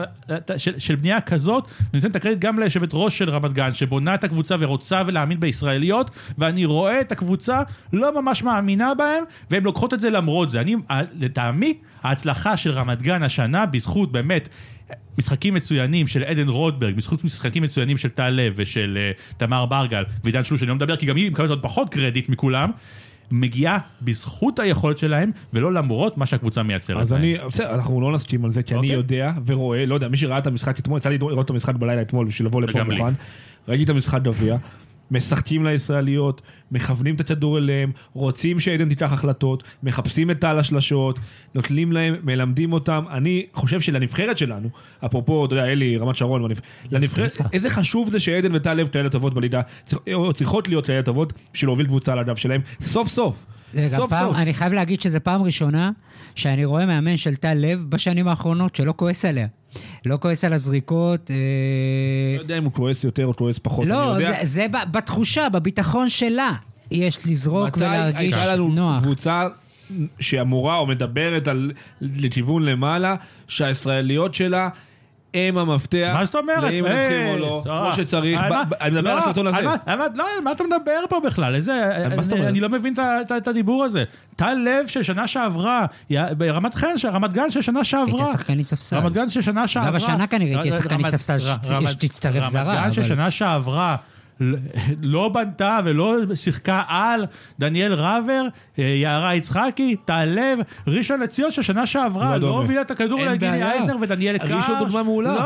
של בנייה כזאת, נותן את הקרדיט גם ליושבת ראש של רמת גן, שבונה את הקבוצה ורוצה ולהאמין בישראליות, ואני רואה את הקבוצה לא ממש מאמינה בהם, והם לוקחות את זה למרות זה. אני, לטעמי, ההצלחה של רמת גן השנה, בזכות באמת משחקים מצוינים של עדן רוטברג, בזכות משחקים מצוינים של טל לב ושל uh, תמר ברגל, ועידן שלוש, שאני לא מדבר, כי גם היא מקבלת עוד פחות קרדיט מכולם, מגיעה בזכות היכולת שלהם, ולא למרות מה שהקבוצה מייצרת. אז אני, בסדר, אנחנו לא נסכים על זה, כי אני יודע ורואה, לא יודע, מי שראה את המשחק אתמול, יצא לי לראות את המשחק בלילה אתמול, בשביל לבוא לפה מוכן, ראיתי את המשחק גביע, משחקים לישראליות, מכוונים את הכדור אליהם, רוצים שעדן תיקח החלטות, מחפשים את טל השלשות, נוטלים להם, מלמדים אותם. אני חושב שלנבחרת שלנו, אפרופו, אתה יודע, אלי, רמת שרון, לנבחרת, איזה חשוב זה שעדן וטל לב כאלה טובות בליגה, צריכות להיות כאלה טובות, בשביל להוביל קבוצה על הדף שלהם, סוף סוף. סוף פעם, סוף. אני חייב להגיד שזה פעם ראשונה שאני רואה מאמן של טל לב בשנים האחרונות שלא כועס עליה. לא כועס על הזריקות. לא יודע אם הוא כועס יותר או כועס פחות. לא, זה, זה בתחושה, בביטחון שלה. יש לזרוק ולהרגיש נוח. הייתה לנו קבוצה שאמורה או מדברת על לכיוון למעלה, שהישראליות שלה הם המפתח. מה זאת אומרת? לאם נצחים או לא, כמו שצריך. אני מדבר על השלטון הזה. לא, מה אתה מדבר פה בכלל? אני לא מבין את הדיבור הזה. טל לב ששנה שעברה, ברמת חן, רמת גן ששנה שעברה. הייתה שחקנית ספסל. רמת גן ששנה שעברה. גם השנה כנראה הייתה שחקנית ספסל שתצטרף זרה. רמת גן ששנה שעברה. לא בנתה ולא שיחקה על דניאל רבר, יערה יצחקי, טל לב, ראשון לציון ששנה שעברה, לא הובילה את הכדור לגילי אייזנר ודניאל קאש. ראשון דוגמה מעולה.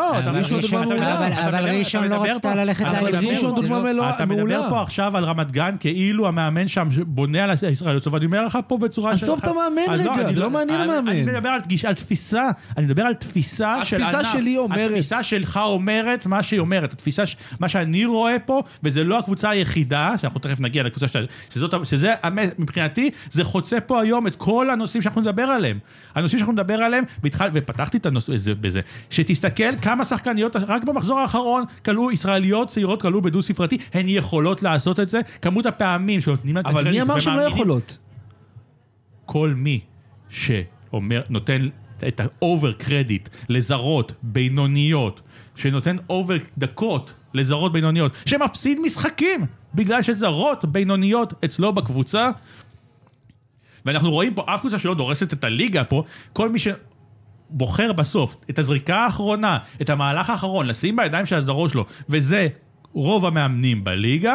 אבל ראשון לא רצתה ללכת לאליפות. אתה מדבר פה עכשיו על רמת גן, כאילו המאמן שם בונה על הישראליות, ואני אומר לך פה בצורה של... עזוב את המאמן רגע, זה לא מעניין המאמן. אני מדבר על תפיסה, אני מדבר על תפיסה של ענף. התפיסה שלי אומרת. התפיסה שלך אומרת מה שהיא אומרת, התפיסה, מה שאני רואה פה, וזה לא הקבוצה היחידה, שאנחנו תכף נגיע לקבוצה שזאת, שזה, מבחינתי, זה חוצה פה היום את כל הנושאים שאנחנו נדבר עליהם. הנושאים שאנחנו נדבר עליהם, ופתחתי את הנושא בזה, שתסתכל כמה שחקניות, רק במחזור האחרון, קלו ישראליות צעירות, קלו בדו ספרתי, הן יכולות לעשות את זה, כמות הפעמים שנותנים את אבל מי אמר שהן לא יכולות? כל מי שאומר, נותן את האובר קרדיט לזרות בינוניות, שנותן אובר דקות לזרות בינוניות, שמפסיד משחקים בגלל שזרות בינוניות אצלו בקבוצה, ואנחנו רואים פה אף קבוצה שלא דורסת את הליגה פה, כל מי שבוחר בסוף את הזריקה האחרונה, את המהלך האחרון, לשים בידיים של הזרות שלו, וזה רוב המאמנים בליגה,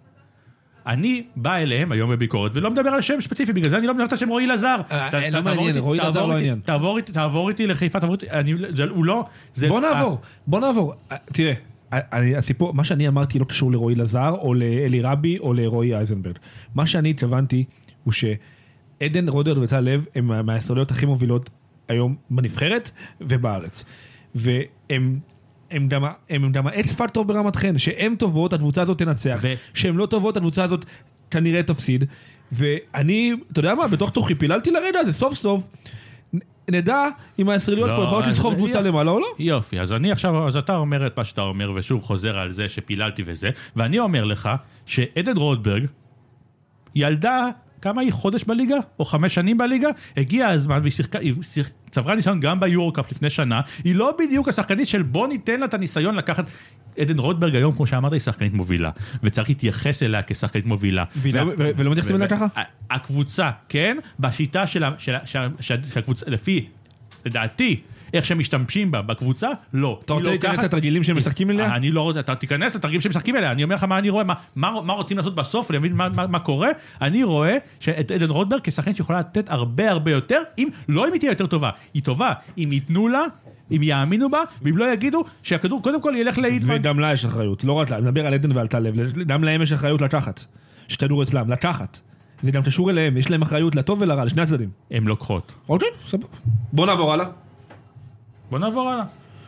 אני בא אליהם היום בביקורת, ולא מדבר על שם ספציפי, בגלל זה אני לא מדבר את השם רועי לזר. לא מעניין, רועי לזר לא עניין. תעבור איתי לחיפה, תעבור איתי, הוא לא... בוא נעבור, בוא נעבור. תראה, הסיפור, מה שאני אמרתי לא קשור לרועי לזר, או לאלי רבי, או לרועי אייזנברג. מה שאני התכוונתי, הוא שעדן רוטברג וטל לב, הם מהישראליות הכי מובילות היום בנבחרת ובארץ. והם... הם גם, הם גם האקס פקטור ברמת חן, שהן טובות, הקבוצה הזאת תנצח, ו... שהן לא טובות, הקבוצה הזאת כנראה תפסיד, ואני, אתה יודע מה, בתוך תוכי פיללתי לרגע הזה, סוף סוף, נדע אם הישראליות לא, פה יכולות לסחוב קבוצה יופ... למעלה או לא. יופי, אז אני עכשיו, אז אתה אומר את מה שאתה אומר, ושוב חוזר על זה שפיללתי וזה, ואני אומר לך, שעדן רוטברג, ילדה, כמה היא חודש בליגה, או חמש שנים בליגה, הגיע הזמן, והיא שיחקה, היא צברה ניסיון גם ביורקאפ לפני שנה, היא לא בדיוק השחקנית של בוא ניתן לה את הניסיון לקחת, עדן רוטברג היום, כמו שאמרת, היא שחקנית מובילה, וצריך להתייחס אליה כשחקנית מובילה. ולא מתייחסים אליה ככה? הקבוצה, כן, בשיטה של הקבוצה, לפי, לדעתי, איך שהם משתמשים בה, בקבוצה, לא. אתה רוצה להיכנס לתרגילים שהם משחקים אליה? אני לא רוצה, אתה תיכנס לתרגילים שהם משחקים אליה, אני אומר לך מה אני רואה, מה רוצים לעשות בסוף, אני מבין מה קורה, אני רואה שאת עדן רוטברג כשחקנית שיכולה לתת הרבה הרבה יותר, אם לא אם היא תהיה יותר טובה, היא טובה, אם ייתנו לה, אם יאמינו בה, ואם לא יגידו שהכדור קודם כל ילך לאידמן. וגם לה יש אחריות, לא רק לה, נדבר על עדן ועל טל לב, גם להם יש אחריות לקחת, שכדור אצלם, לקחת. זה גם קשור אליהם, יש להם אחריות לטוב ולרע, לשני הצדדים. הם לוקחות. אוקיי, סבבה. בוא נעבור הלאה. בוא נעבור הלאה.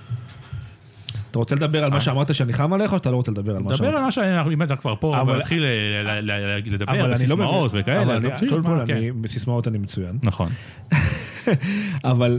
אתה רוצה לדבר על מה שאמרת שאני חם עליך, או שאתה לא רוצה לדבר על מה שאמרת? לדבר על מה שאנחנו, אם אתה כבר פה, אבל נתחיל לדבר בסיסמאות וכאלה. אבל בסיסמאות אני מצוין. נכון. אבל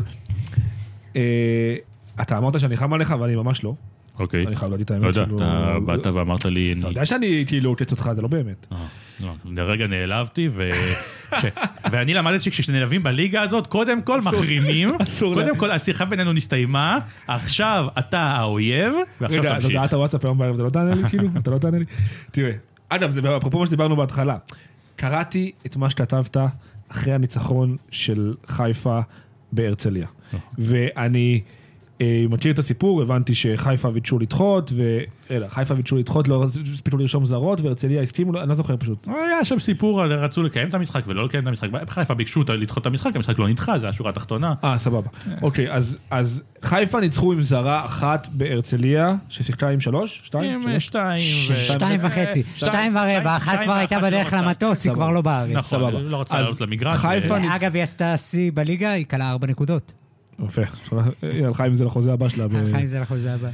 אתה אמרת שאני חם עליך, ואני ממש לא. אוקיי. אני חייב להגיד את האמת. לא יודע, אתה באת ואמרת לי... אתה יודע שאני כאילו קץ אותך, זה לא באמת. לרגע נעלבתי, ואני למדתי שכשנלווים בליגה הזאת, קודם כל מחרימים, קודם כל השיחה בינינו נסתיימה, עכשיו אתה האויב, ועכשיו תמשיך. רגע, הודעת הוואטסאפ היום בערב, זה לא תענה לי כאילו? אתה לא תענה לי? תראה, אגב, זה אפרופו מה שדיברנו בהתחלה, קראתי את מה שכתבת אחרי הניצחון של חיפה בהרצליה, ואני... מכיר את הסיפור, הבנתי שחיפה וידשו לדחות, וחיפה וידשו לדחות, לא הספיקו לרשום זרות, והרצליה הסכימו, אני לא זוכר פשוט. היה שם סיפור על רצו לקיים את המשחק ולא לקיים את המשחק, חיפה ביקשו לדחות את המשחק, המשחק לא נדחה, זה השורה התחתונה. אה, סבבה. אוקיי, אז חיפה ניצחו עם זרה אחת בהרצליה, ששיחקה עם שלוש? שתיים? שתיים. שתיים וחצי. שתיים ורבע, אחת כבר הייתה בדרך למטוס, היא כבר לא בארץ. נכון, לא רצה לעלות למגרש. אגב, היא עשתה שיא בליגה, היא קלה ארבע נקודות. יפה, הלכה עם זה לחוזה הבא שלה. הלכה עם זה לחוזה הבא.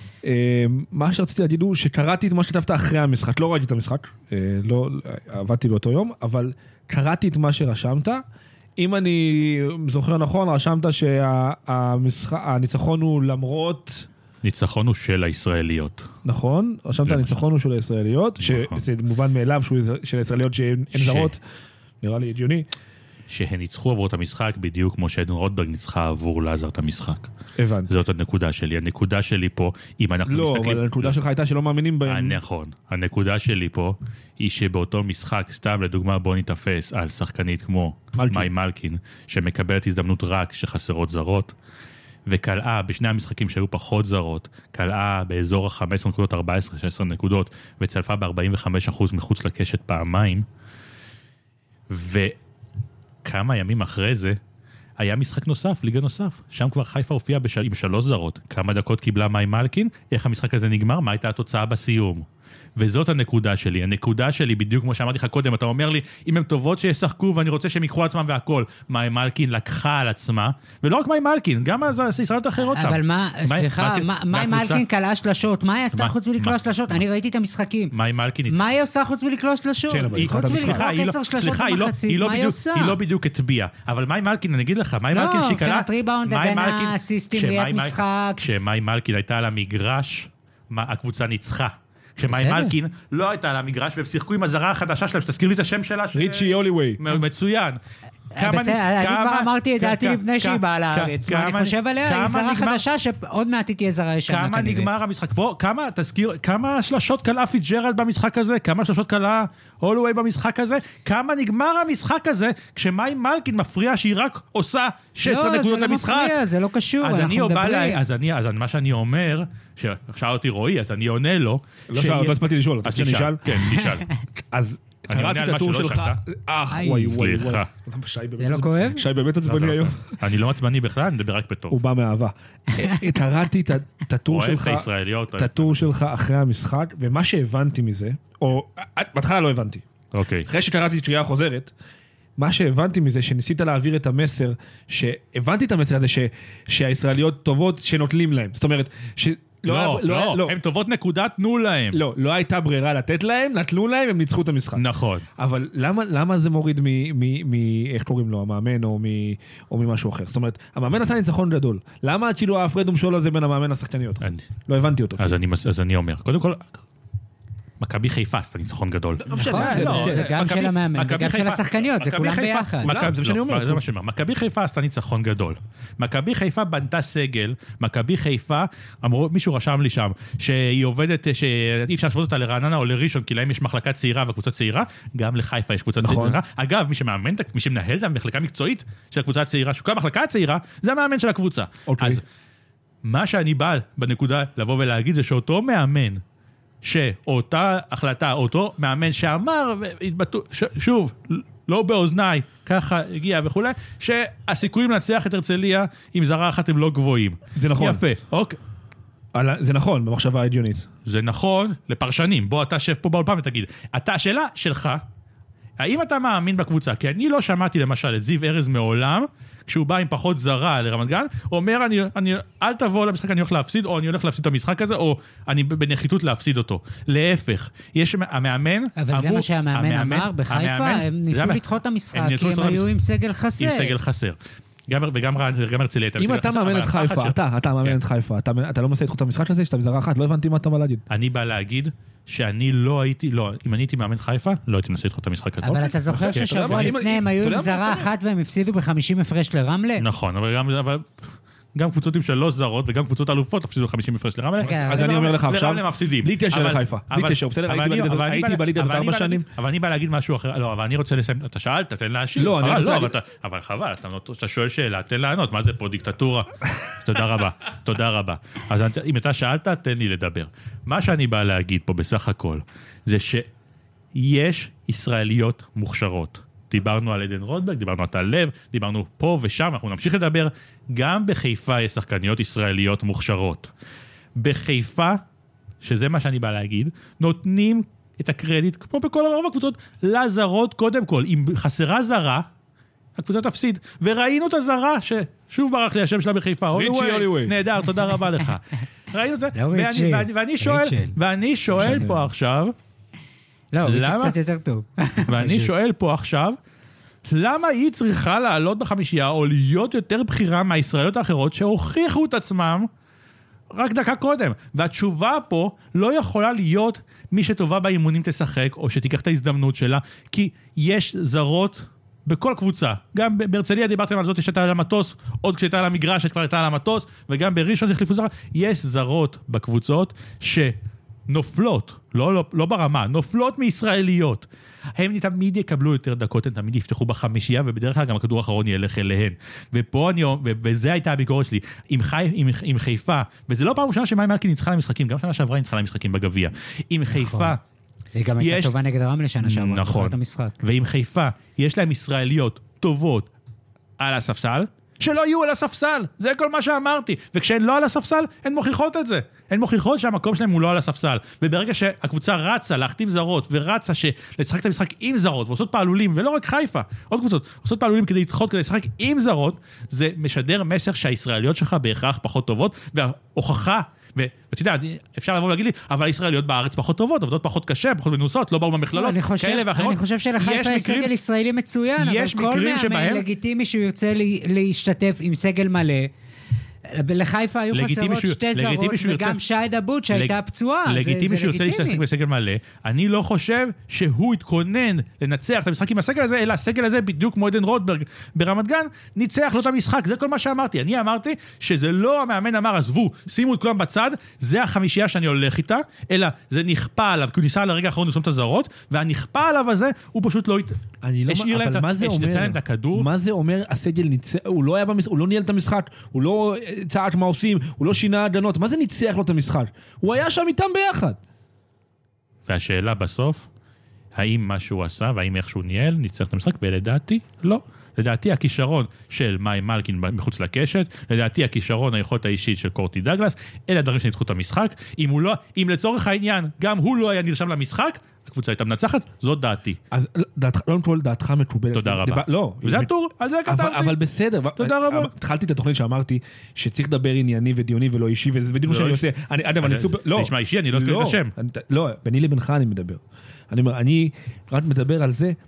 מה שרציתי להגיד הוא שקראתי את מה שכתבת אחרי המשחק, לא ראיתי את המשחק, לא עבדתי באותו יום, אבל קראתי את מה שרשמת. אם אני זוכר נכון, רשמת שהניצחון הוא למרות... ניצחון הוא של הישראליות. נכון, רשמת הניצחון הוא של הישראליות, שזה מובן מאליו שהוא של הישראליות שהן זרות, נראה לי הגיוני. שהן ניצחו עבור את המשחק בדיוק כמו שעדן רוטברג ניצחה עבור לעזר את המשחק. הבנתי. זאת הנקודה שלי. הנקודה שלי פה, אם אנחנו לא, מסתכלים... אבל הנקודה שלך הייתה שלא מאמינים בהם. נכון. הנקודה שלי פה היא שבאותו משחק, סתם לדוגמה בוא נתאפס על שחקנית כמו מאי מלקין, שמקבלת הזדמנות רק שחסרות זרות, וקלעה בשני המשחקים שהיו פחות זרות, קלעה באזור ה-חמש עשרה נקודות, ארבע עשרה שש עשרה נקודות, וצלפה ב-ארבעים וחמישה אחוז מחוץ לקשת פעמיים, ו... כמה ימים אחרי זה, היה משחק נוסף, ליגה נוסף. שם כבר חיפה הופיעה בשל... עם שלוש זרות. כמה דקות קיבלה מאי מלקין, איך המשחק הזה נגמר, מה הייתה התוצאה בסיום. וזאת הנקודה שלי. הנקודה שלי, בדיוק כמו שאמרתי לך קודם, אתה אומר לי, אם הם טובות שישחקו ואני רוצה שהם יקחו עצמם והכל, מאי מלקין לקחה על עצמה, ולא רק מאי מלקין, גם הישראליות האחרות שם. אבל מה, סליחה, מאי מלקין קלעה שלשות, מה היא עשתה חוץ מלקלוע שלשות? אני ראיתי את המשחקים. מאי מלקין... מה היא עושה חוץ מלקלוע שלשות? חוץ מלקלוע עשר שלשות במחצית, מה היא עושה? היא לא בדיוק הטביעה, אבל מאי מלקין, אני אגיד לך, מאי מלקין שהיא קלעה... לא, מבחינת ריבאונד, הגנה, סיסטים, ראיית משחק. כשמאי מלקין הייתה על המגרש, הקבוצה ניצחה. כשמאי מלקין לא הייתה על המגרש, והם שיחקו עם הזרה החדשה שלהם, שתזכיר לי את השם שלה. ריצ'י אוליווי. מצוין. בסדר, אני כבר אמרתי את דעתי לפני שהיא באה לארץ, ואני חושב עליה, היא זרה חדשה שעוד מעט היא תהיה זרה ישנה כנראה. כמה נגמר המשחק פה? כמה, תזכיר, כמה שלשות קלעה פיטג'רלד במשחק הזה? כמה שלשות קלעה הולווי במשחק הזה? כמה נגמר המשחק הזה כשמאי מלקין מפריע שהיא רק עושה שש עשרה נקודות למשחק? לא, זה לא מפריע, זה לא קשור, אנחנו מדברים. אז מה שאני אומר, שאל אותי רועי, אז אני עונה לו. לא הספקתי לשאול, אתה שנשאל? כן, נשאל. אז קראתי את הטור שלך. אך, וואי, וואי, וואי. זה לא כואב? שי באמת עצבני היום. אני לא עצבני בכלל, אני מדבר רק בטוב. הוא בא מאהבה. קראתי את הטור שלך, את הטור שלך אחרי המשחק, ומה שהבנתי מזה, או, בהתחלה לא הבנתי. אוקיי. אחרי שקראתי את קריאה חוזרת, מה שהבנתי מזה, שניסית להעביר את המסר, שהבנתי את המסר הזה, שהישראליות טובות שנוטלים להם. זאת אומרת, ש... לא, לא, לא, הם טובות נקודה, תנו להם. לא, לא הייתה ברירה לתת להם, נתנו להם, הם ניצחו את המשחק. נכון. אבל למה, למה זה מוריד מ, איך קוראים לו, המאמן או, מ, או ממשהו אחר? זאת אומרת, המאמן עשה ניצחון גדול. למה כאילו ההפרד ומשול הזה בין המאמן לשחקניות? לא הבנתי אותו. אז אני, אז אני אומר, קודם כל, מכבי חיפה עשתה ניצחון גדול. זה גם של המאמן, וגם של השחקניות, זה כולם ביחד. זה מה שאני אומר. זה מה שאני אומר. מכבי חיפה עשתה ניצחון גדול. מכבי חיפה בנתה סגל, מכבי חיפה, מישהו רשם לי שם, שהיא עובדת, שאי אפשר לשבות אותה לרעננה או לראשון, כי להם יש מחלקה צעירה וקבוצה צעירה, גם לחיפה יש קבוצה צעירה. אגב, מי שמאמן, מי שמנהל את המחלקה מקצועית של הקבוצה הצעירה, שכל המחלקה הצעירה, זה המאמן של הקבוצה. אז מה שאני בא בנקודה לבוא ולהגיד זה שאותו מאמן שאותה החלטה, אותו מאמן שאמר, שוב, לא באוזניי, ככה הגיע וכו', שהסיכויים להצליח את הרצליה עם זרה אחת הם לא גבוהים. זה נכון. יפה, אוקיי. זה נכון, במחשבה ההגיונית. זה נכון לפרשנים. בוא אתה שב פה באולפן ותגיד, אתה השאלה שלך, האם אתה מאמין בקבוצה? כי אני לא שמעתי למשל את זיו ארז מעולם, כשהוא בא עם פחות זרה לרמת גן, הוא אומר, אני, אני, אל תבוא למשחק, אני הולך להפסיד, או אני הולך להפסיד את המשחק הזה, או אני בנחיתות להפסיד אותו. להפך, יש המאמן... אבל אמרו, זה מה שהמאמן המאמן, אמר בחיפה, המאמן, הם ניסו לדחות את המשחק, כי הם היו עם סגל חסר. עם סגל חסר. גם, וגם הרצליה. אם אתה מאמן את חיפה, אתה, אתה מאמן את חיפה, אתה לא מנסה לדחות את המשחק הזה, שאתה מזרה אחת, לא הבנתי מה אתה בא להגיד. אני בא להגיד שאני לא הייתי, לא, אם אני הייתי מאמן חיפה, לא הייתי מנסה לדחות את המשחק הזה. אבל אתה זוכר ששבוע לפני הם היו עם זרה אחת והם הפסידו ב-חמישים הפרש לרמלה? נכון, אבל גם, אבל גם קבוצות עם שלוש זרות וגם קבוצות אלופות הפסידו חמישים הפרש לרמלה. אז אני אומר לך עכשיו, לרמלה מפסידים. בלי קשר לחיפה, בלי קשר, בסדר, הייתי בליגה הזאת ארבע שנים. אבל אני בא להגיד משהו אחר, לא, אבל אני רוצה לסיים, אתה שאלת, תן להשיב. לא, אני רוצה להגיד. אבל חבל, אתה שואל שאלה, תן לענות, מה זה פה, דיקטטורה? תודה רבה, תודה רבה. אז אם אתה שאלת, תן לי לדבר. מה שאני בא להגיד פה בסך הכל, זה שיש ישראליות מוכשרות. דיברנו על עדן רוטברג, דיברנו על טל לב, דיברנו פה ושם, אנחנו נמשיך לדבר. גם בחיפה יש שחקניות ישראליות מוכשרות. בחיפה, שזה מה שאני בא להגיד, נותנים את הקרדיט, כמו בכל הרוב הקבוצות, לזרות קודם כל. אם חסרה זרה, הקבוצה תפסיד. וראינו את הזרה, ששוב ברח לי השם שלה בחיפה. ריצ'י אוליווי. נהדר, תודה רבה לך. ראינו את זה, ואני שואל, ואני שואל פה עכשיו, לא, ריצ'י קצת יותר טוב. ואני שואל פה עכשיו, למה היא צריכה לעלות בחמישייה, או להיות יותר בחירה מהישראליות האחרות, שהוכיחו את עצמם רק דקה קודם? והתשובה פה לא יכולה להיות מי שטובה באימונים תשחק, או שתיקח את ההזדמנות שלה, כי יש זרות בכל קבוצה. גם בהרצליה דיברתם על זאת, שהייתה על המטוס, עוד כשהייתה על המגרש, כבר הייתה על המטוס, וגם בראשון החליפו זרה. יש זרות בקבוצות שנופלות, לא, לא, לא ברמה, נופלות מישראליות. הם תמיד יקבלו יותר דקות, הם תמיד יפתחו בחמישייה, ובדרך כלל גם הכדור האחרון ילך אליהן. ופה אני, וזה הייתה הביקורת שלי, עם, חי, עם, עם חיפה, וזה לא פעם ראשונה שמאי מלכין ניצחה למשחקים, גם שנה שעברה ניצחה למשחקים בגביע. עם חיפה, היא גם הייתה טובה נגד רמלה לשנה שעברה, נכון. ועם חיפה, יש להם ישראליות טובות על הספסל, שלא יהיו על הספסל, זה כל מה שאמרתי. וכשהן לא על הספסל, הן מוכיחות את זה. הן מוכיחות שהמקום שלהם הוא לא על הספסל. וברגע שהקבוצה רצה להכתיב זרות, ורצה לשחק את המשחק עם זרות, ועושות פעלולים, ולא רק חיפה, עוד קבוצות, עושות פעלולים כדי לדחות, כדי לשחק עם זרות, זה משדר מסר שהישראליות שלך בהכרח פחות טובות, וההוכחה, ואתה יודע, אפשר לבוא ולהגיד לי, אבל הישראליות בארץ פחות טובות, עובדות פחות קשה, פחות מנוסות, לא באו במכללות, כאלה ואחרות. אני חושב שלחיפה יש סגל ישראלי מצוין, אבל כל מאמן לגיטימי שהוא ירצה להשתתף עם סגל מלא, לחיפה היו חסרות שתי זרות, וגם שי דבוט שהייתה פצועה, זה לגיטימי. לגיטימי שהוא יוצא להשתתף בסגל מלא. אני לא חושב שהוא התכונן לנצח את המשחק עם הסגל הזה, אלא הסגל הזה בדיוק כמו עדן רוטברג ברמת גן, ניצח לו את המשחק, זה כל מה שאמרתי. אני אמרתי שזה לא המאמן אמר, עזבו, שימו את כולם בצד, זה החמישייה שאני הולך איתה, אלא זה נכפה עליו, כי הוא ניסה לרגע האחרון לרשום את הזרות, והנכפה עליו הזה, הוא פשוט לא השאיר להם את הכדור. מה זה אומר, הסגל ניצח, הוא לא היה במשחק, הוא לא ניהל את המשחק, הוא לא צעק מה עושים, הוא לא שינה הגנות, מה זה ניצח לו את המשחק? הוא היה שם איתם ביחד. והשאלה בסוף, האם מה שהוא עשה, והאם איך שהוא ניהל, ניצח את המשחק, ולדעתי, לא. לדעתי הכישרון של מאי מלכין מחוץ לקשת, לדעתי הכישרון היכולת האישית של קורטי דגלס, אלה הדברים שניצחו את המשחק. אם הוא לא, אם לצורך העניין, גם הוא לא היה נרשם למשחק, הקבוצה הייתה מנצחת, זאת דעתי. אז דעתך, לא נקרא דעתך מקובלת. תודה רבה. לא. וזה הטור, על זה כתבתי. אבל בסדר. תודה רבה. התחלתי את התוכנית שאמרתי, שצריך לדבר ענייני ודיוני ולא אישי, וזה בדיוק מה שאני עושה. אגב, אני סופר, לא. נשמע אישי, אני לא אזכיר את השם. לא, ביני לבינך אני מדבר. אני אומר, אני רק מדבר על זה,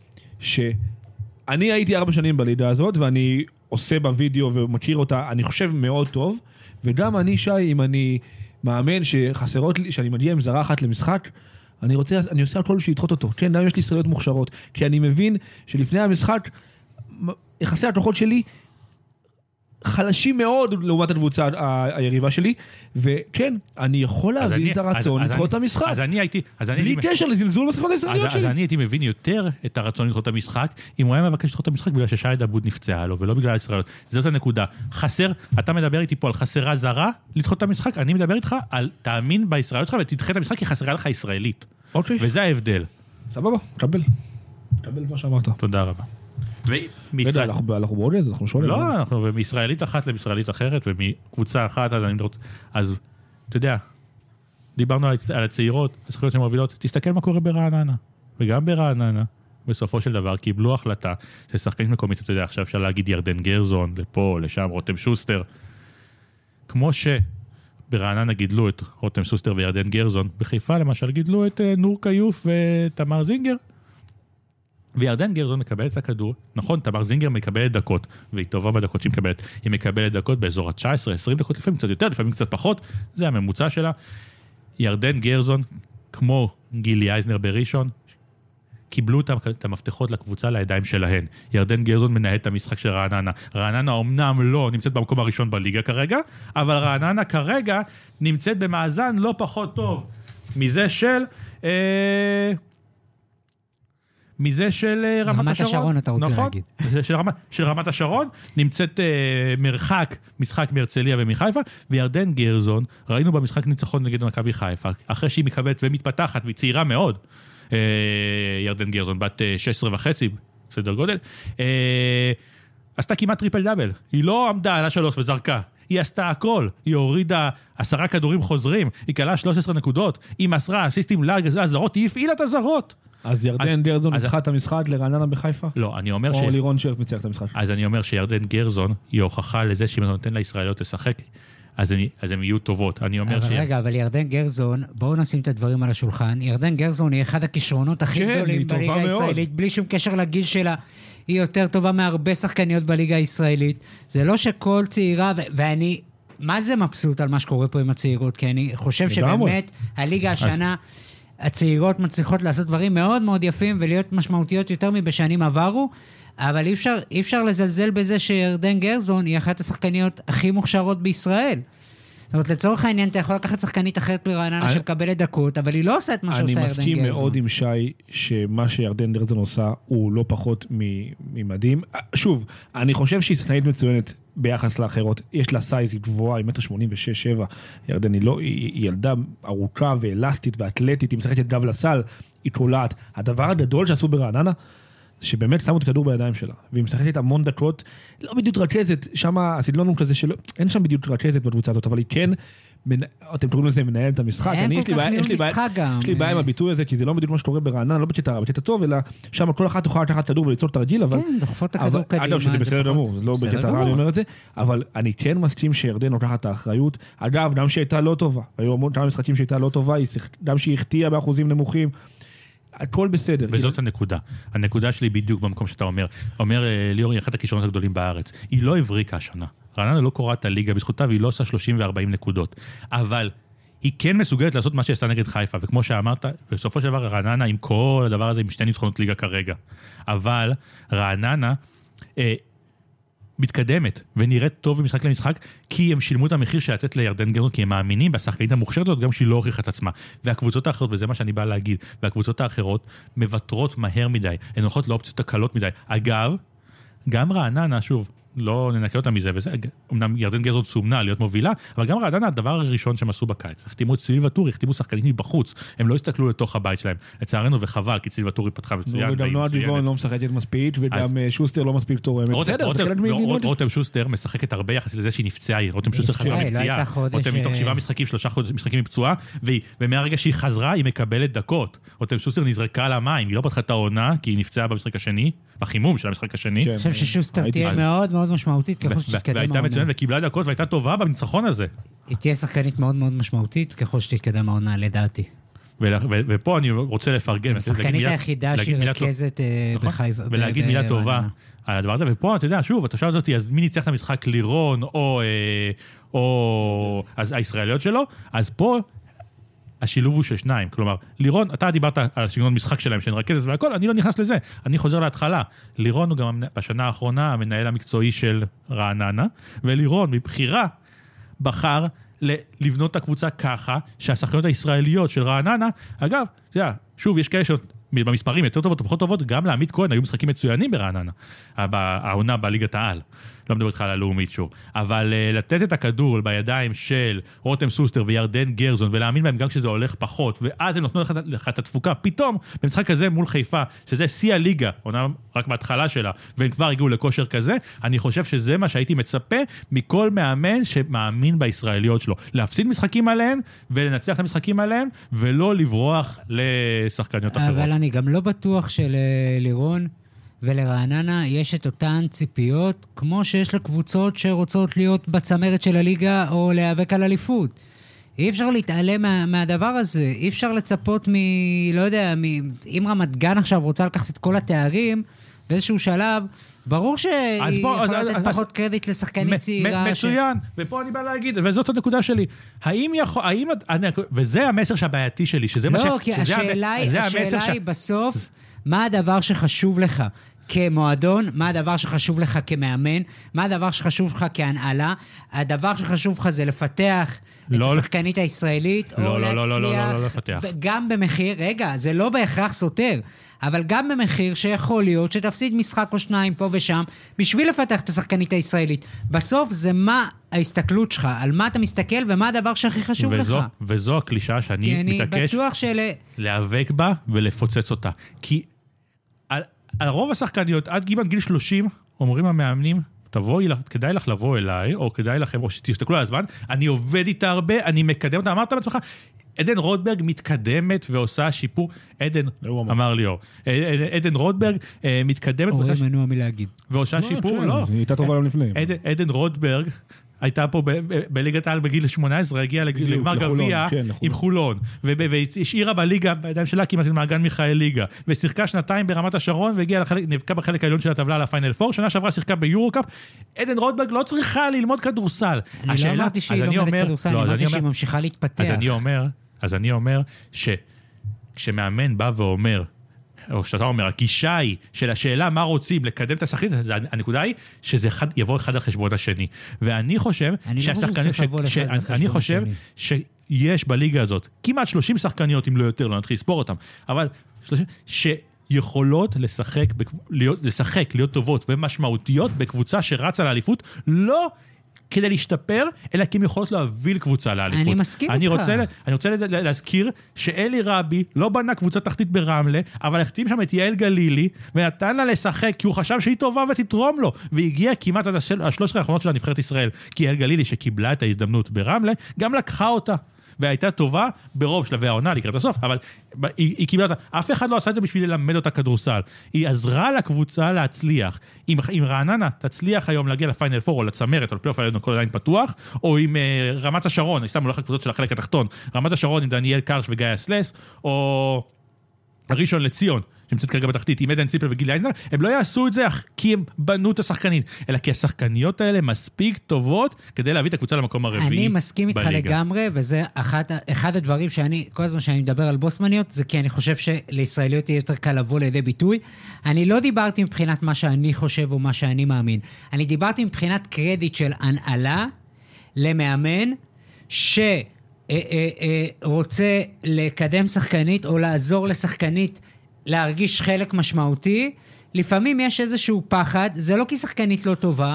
שאני הייתי ארבע שנים בלידה הזאת, ואני עושה בווידאו ומכיר אותה, אני חושב מאוד טוב, וגם אני, שי, אם אני מאמן שחסרות לי, שאני מגיע עם זרה אחת למשחק, אני רוצה, אני עושה הכל שידחות אותו. כן, גם יש לי ישראליות מוכשרות, כי אני מבין שלפני המשחק, יחסי הכוחות שלי חלשים מאוד לעומת הקבוצה היריבה שלי, וכן, אני יכול להבין את הרצון לדחות את המשחק. אז אני הייתי... בלי קשר לזלזול בשחקות הישראליות שלי. אז אני הייתי מבין יותר את הרצון לדחות את המשחק, אם הוא היה מבקש לדחות את המשחק בגלל ששי דבוט נפצעה לו, ולא בגלל הישראליות. זאת הנקודה. חסר, אתה מדבר איתי פה על חסרה זרה לדחות את המשחק, אני מדבר איתך על תאמין בישראליות שלך ותדחה את המשחק כי חסרה לך ישראלית. אוקיי. וזה ההבדל. סבבה, קבל. קבל מה שאמרת. תודה רבה. אנחנו בעודד, אנחנו שואלים. לא, אנחנו מישראלית אחת לישראלית אחרת, ומקבוצה אחת, אז אני רוצה, אז, אתה יודע, דיברנו על הצעירות, הזכויות שהן מובילות, תסתכל מה קורה ברעננה, וגם ברעננה, בסופו של דבר, קיבלו החלטה, ששחקנית מקומית, אתה יודע, עכשיו אפשר להגיד ירדן גרזון, לפה, לשם, רותם שוסטר, כמו שברעננה גידלו את רותם שוסטר וירדן גרזון, בחיפה למשל גידלו את נור קיוף ותמר זינגר, וירדן גרזון מקבלת את הכדור, נכון, תמר זינגר מקבלת דקות, והיא טובה בדקות שהיא מקבלת, היא מקבלת דקות באזור ה-תשע עשרה עשרים דקות, לפעמים קצת יותר, לפעמים קצת פחות, זה הממוצע שלה. ירדן גרזון, כמו גילי אייזנר בראשון, קיבלו את המפתחות לקבוצה לידיים שלהן. ירדן גרזון מנהל את המשחק של רעננה. רעננה אומנם לא נמצאת במקום הראשון בליגה כרגע, אבל רעננה כרגע נמצאת במאזן לא פחות טוב מזה של... אה, מזה של רמת, רמת השרון. השרון, אתה רוצה נכון? להגיד. של, רמת, של רמת השרון, נמצאת אה, מרחק, משחק מהרצליה ומחיפה, וירדן גרזון, ראינו במשחק ניצחון נגד מכבי חיפה, אחרי שהיא מקבלת ומתפתחת, והיא צעירה מאוד, אה, ירדן גרזון, בת אה, שש עשרה וחצי, סדר גודל, אה, עשתה כמעט טריפל דאבל, היא לא עמדה על השלוש וזרקה, היא עשתה הכל, היא הורידה עשרה כדורים חוזרים, היא קלה שלוש עשרה נקודות, היא מסרה אסיסטים לזרות, היא הפעילה את הזרות. אז ירדן גרזון ניצחה את המשחק לרעננה בחיפה? לא, אני אומר ש... או לירון שרף ניצח את המשחק? אז אני אומר שירדן גרזון היא הוכחה לזה שאם אתה נותן לישראליות לשחק, אז הן יהיו טובות. אני אומר ש... אבל רגע, אבל ירדן גרזון, בואו נשים את הדברים על השולחן, ירדן גרזון היא אחד הכישרונות הכי גדולים בליגה הישראלית, בלי שום קשר לגיל שלה, היא יותר טובה מהרבה שחקניות בליגה הישראלית. זה לא שכל צעירה, ואני... מה זה מבסוט על מה שקורה פה עם הצעירות? כי אני חושב שבאמת הליגה השנה... הצעירות מצליחות לעשות דברים מאוד מאוד יפים ולהיות משמעותיות יותר מבשנים עברו, אבל אי אפשר, אי אפשר לזלזל בזה שירדן גרזון היא אחת השחקניות הכי מוכשרות בישראל. זאת אומרת, לצורך העניין אתה יכול לקחת שחקנית אחרת ברעננה שמקבלת דקות, אבל היא לא עושה את מה שעושה ירדן גרזון. אני מסכים מאוד עם שי שמה שירדן גרזון עושה הוא לא פחות ממדהים. שוב, אני חושב שהיא שחקנית מצוינת ביחס לאחרות. יש לה סייז גבוהה, היא מטר שמונים ושש שבע. ירדן היא, לא, היא, היא ילדה ארוכה ואלסטית ואתלטית, היא משחקת גב לסל, היא תולעת. הדבר הגדול שעשו ברעננה, שבאמת שמו את הכדור בידיים שלה, והיא משחקת המון דקות, לא בדיוק רכזת, שם הסדלון הוא כזה שלא, אין שם בדיוק רכזת בקבוצה הזאת, אבל היא כן, אתם קוראים לזה מנהל את המשחק, אין כל כך ניהול משחק גם. יש לי בעיה עם הביטוי הזה, כי זה לא בדיוק מה שקורה ברעננה, לא בקטע רע, בקטע טוב, אלא שם כל אחת תוכל לקחת כדור וליצור תרגיל, אבל... כן, דוחפות את הכדור קדימה. אגב, שזה בסדר גמור, לא בקטע רע אני אומר את זה, אבל אני כן מסכים שירדן לוקחת את האחריות, אגב, גם שהייתה לא טובה, היו המון כמה משחקים שהייתה לא טובה, גם שהיא החטיאה באחוזים נמוכים, הכל בסדר. וזאת הנקודה. הנקודה שלי בדיוק במקום שאתה אומר. אומר ליאור, היא אחת הכישרונות הגדולים בארץ. היא לא הבריקה השנה. רעננה לא קוראת את הליגה בזכותה, והיא לא עושה שלושים וארבעים נקודות. אבל היא כן מסוגלת לעשות מה שעשתה נגד חיפה, וכמו שאמרת, בסופו של דבר רעננה עם כל הדבר הזה, עם שתי ניצחונות ליגה כרגע. אבל רעננה אה, מתקדמת ונראית טוב במשחק למשחק, כי הם שילמו את המחיר של לצאת לירדן גרזון, כי הם מאמינים בשחקנית המוכשרת הזאת, גם שהיא לא הוכיחה את עצמה. והקבוצות האחרות, וזה מה שאני בא להגיד, והקבוצות האחרות מבטרות מהר מדי, הן הולכות לאופציות הקלות מדי. אגב, גם רעננה, שוב, לא ננקה אותה מזה, וזה, אמנם ירדן גרזון סומנה להיות מובילה, אבל גם רעננה, הדבר הראשון שהם עשו בקיץ, החתימו את צליל וטורי, החתימו שחקנים מבחוץ, הם לא הסתכלו לתוך הבית שלהם, לצערנו וחבל, כי צליל וטורי פתחה מצוין. וגם נועה דיבון לא משחקת מספיק, וגם שוסטר לא מספיק תורמת. רותם שוסטר משחקת הרבה יחס לזה שהיא נפצעה, רותם שוסטר חזרה מפציעה, רותם מתוך שבעה משחקים, שלושה משחקים מפצועה, ומהרגע שהיא חזרה, היא מקבלת דקות. רותם שוסטר נזרקה על המים, היא לא פתחה את העונה, כי היא נפצעה במשחק השני, בחימום של המשחק השני. אני חושב ששוסטר תהיה מאוד מאוד משמעותית, ככל שתתקדם העונה. והייתה מצוינת וקיבלה דקות והייתה טובה בניצחון הזה. היא תהיה שחקנית מאוד מאוד משמעותית, ככל שתתקדם העונה, לדעתי. ופה אני רוצה לפרגן. השחקנית היחידה שהיא רכזת בחיפה. ולהגיד מילה טובה על הדבר הזה, ופה אתה יודע, שוב, אתה שואל אותי, אז מי ניצח את המשחק, לירון או הישראליות שלו? אז פה השילוב הוא של שניים, כלומר, לירון, אתה דיברת על סגנון משחק שלהם, שהן רכזת והכל, אני לא נכנס לזה, אני חוזר להתחלה. לירון הוא גם בשנה האחרונה המנהל המקצועי של רעננה, ולירון מבחירה בחר לבנות את הקבוצה ככה, שהשחקניות הישראליות של רעננה, אגב, שוב, יש כאלה שבמספרים יותר טובות או פחות טובות, גם לעמית כהן היו משחקים מצוינים ברעננה, העונה בליגת העל. לא מדבר איתך על הלאומית שוב, אבל uh, לתת את הכדור בידיים של רותם סוסטר וירדן גרזון, ולהאמין בהם גם כשזה הולך פחות, ואז הם נותנו לך, לך את התפוקה, פתאום במשחק כזה מול חיפה, שזה שיא הליגה, עונה רק בהתחלה שלה, והם כבר הגיעו לכושר כזה, אני חושב שזה מה שהייתי מצפה מכל מאמן שמאמין בישראליות שלו, להפסיד משחקים עליהם, ולנצח את המשחקים עליהם, ולא לברוח לשחקניות אחרות. אבל אני גם לא בטוח של לירון, ולרעננה יש את אותן ציפיות, כמו שיש לקבוצות שרוצות להיות בצמרת של הליגה, או להיאבק על אליפות. אי אפשר להתעלם מה, מהדבר הזה, אי אפשר לצפות מ... לא יודע, מ, אם רמת גן עכשיו רוצה לקחת את כל התארים, באיזשהו שלב, ברור שהיא יכולה לתת פחות קרדיט לשחקנית צעירה. מצוין, ופה אני בא להגיד, וזאת הנקודה שלי. האם יכול, האם, וזה המסר שהבעייתי שלי, שזה מה ש... לא, כי השאלה היא בסוף, מה הדבר שחשוב לך כמועדון, מה הדבר שחשוב לך כמאמן, מה הדבר שחשוב לך כהנהלה, הדבר שחשוב לך זה לפתח לא, את השחקנית הישראלית, לא, או לא, להצליח, לא, לא, לא, לא, לא לפתח. גם במחיר, רגע, זה לא בהכרח סותר, אבל גם במחיר שיכול להיות שתפסיד משחק או שניים פה ושם, בשביל לפתח את השחקנית הישראלית. בסוף זה מה ההסתכלות שלך, על מה אתה מסתכל ומה הדבר שהכי חשוב וזו, לך. וזו הקלישה שאני מתעקש של... להיאבק בה ולפוצץ אותה. כי על, על רוב השחקניות, עד גיל, גיל שלושים, אומרים המאמנים, תבואי, כדאי לך לבוא אליי, או כדאי לכם, או שתסתכלו על הזמן, אני עובד איתה הרבה, אני מקדם אותה, אמרת בעצמך, עדן רוטברג מתקדמת ועושה שיפור, עדן, אמר ליאור, עדן רוטברג מתקדמת ועושה שיפור, מנוע מלהגיד. ועושה שיפור, לא. היא הייתה טובה יום לפני. עדן רוטברג, הייתה פה בליגת העל בגיל שמונה עשרה, הגיעה לגמר גביע עם חולון, והשאירה בליגה, בידיים שלה כמעט מעגן מיכאל ליגה, ושיחקה שנתיים ברמת השרון, והגיעה נבקה בחלק העליון של הטבלה לפיינל פור, שנה שעברה שיחקה ביורוקאפ, עדן רוטברג לא צריכה ללמוד כדורסל. אני לא אמרתי שהיא לומדת כדורסל, אני אמרתי שהיא ממשיכה להתפתח. אז אני אומר, אז אני אומר, שכשמאמן בא ואומר, או שאתה אומר, הגישה היא של השאלה מה רוצים לקדם את השחקנית, הנקודה היא שזה יבוא אחד על חשבון השני. ואני חושב אני חושב שיש בליגה הזאת כמעט שלושים שחקניות, אם לא יותר, לא נתחיל לספור אותם, אבל שיכולות לשחק, לשחק, להיות טובות ומשמעותיות בקבוצה שרצה לאליפות, לא כדי להשתפר, אלא כי הם יכולות להוביל קבוצה לאליפות. אני מסכים אני איתך. רוצה, אני רוצה להזכיר שאלי רבי לא בנה קבוצה תחתית ברמלה, אבל החתים שם את יעל גלילי, ונתן לה לשחק, כי הוא חשב שהיא טובה ותתרום לו, והגיע כמעט עד השלוש עשרה האחרונות של הנבחרת ישראל, כי יעל גלילי שקיבלה את ההזדמנות ברמלה, גם לקחה אותה. והייתה טובה ברוב שלבי העונה לקראת הסוף, אבל היא, היא קיבלה אותה. אף אחד לא עשה את זה בשביל ללמד אותה כדורסל. היא עזרה לקבוצה להצליח. אם, אם רעננה תצליח היום להגיע לפיינל פור או לצמרת או לפלייאוף העליון, כל עדיין פתוח, או עם uh, רמת השרון, אני סתם הולך לקבוצות של החלק התחתון, רמת השרון עם דניאל קרש וגיא אסלס, או ראשון לציון, שנמצאת כרגע בתחתית, עם עדן ציפל וגיל אייזנר, הם לא יעשו את זה כי הם בנו את השחקנית, אלא כי השחקניות האלה מספיק טובות כדי להביא את הקבוצה למקום הרביעי בליגה. אני מסכים איתך לגמרי, וזה אחד, אחד הדברים שאני, כל הזמן שאני מדבר על בוסמניות, זה כי אני חושב שלישראליות יהיה יותר קל לבוא לידי ביטוי. אני לא דיברתי מבחינת מה שאני חושב או מה שאני מאמין. אני דיברתי מבחינת קרדיט של הנהלה למאמן, ש... רוצה לקדם שחקנית או לעזור לשחקנית להרגיש חלק משמעותי. לפעמים יש איזשהו פחד, זה לא כי שחקנית לא טובה,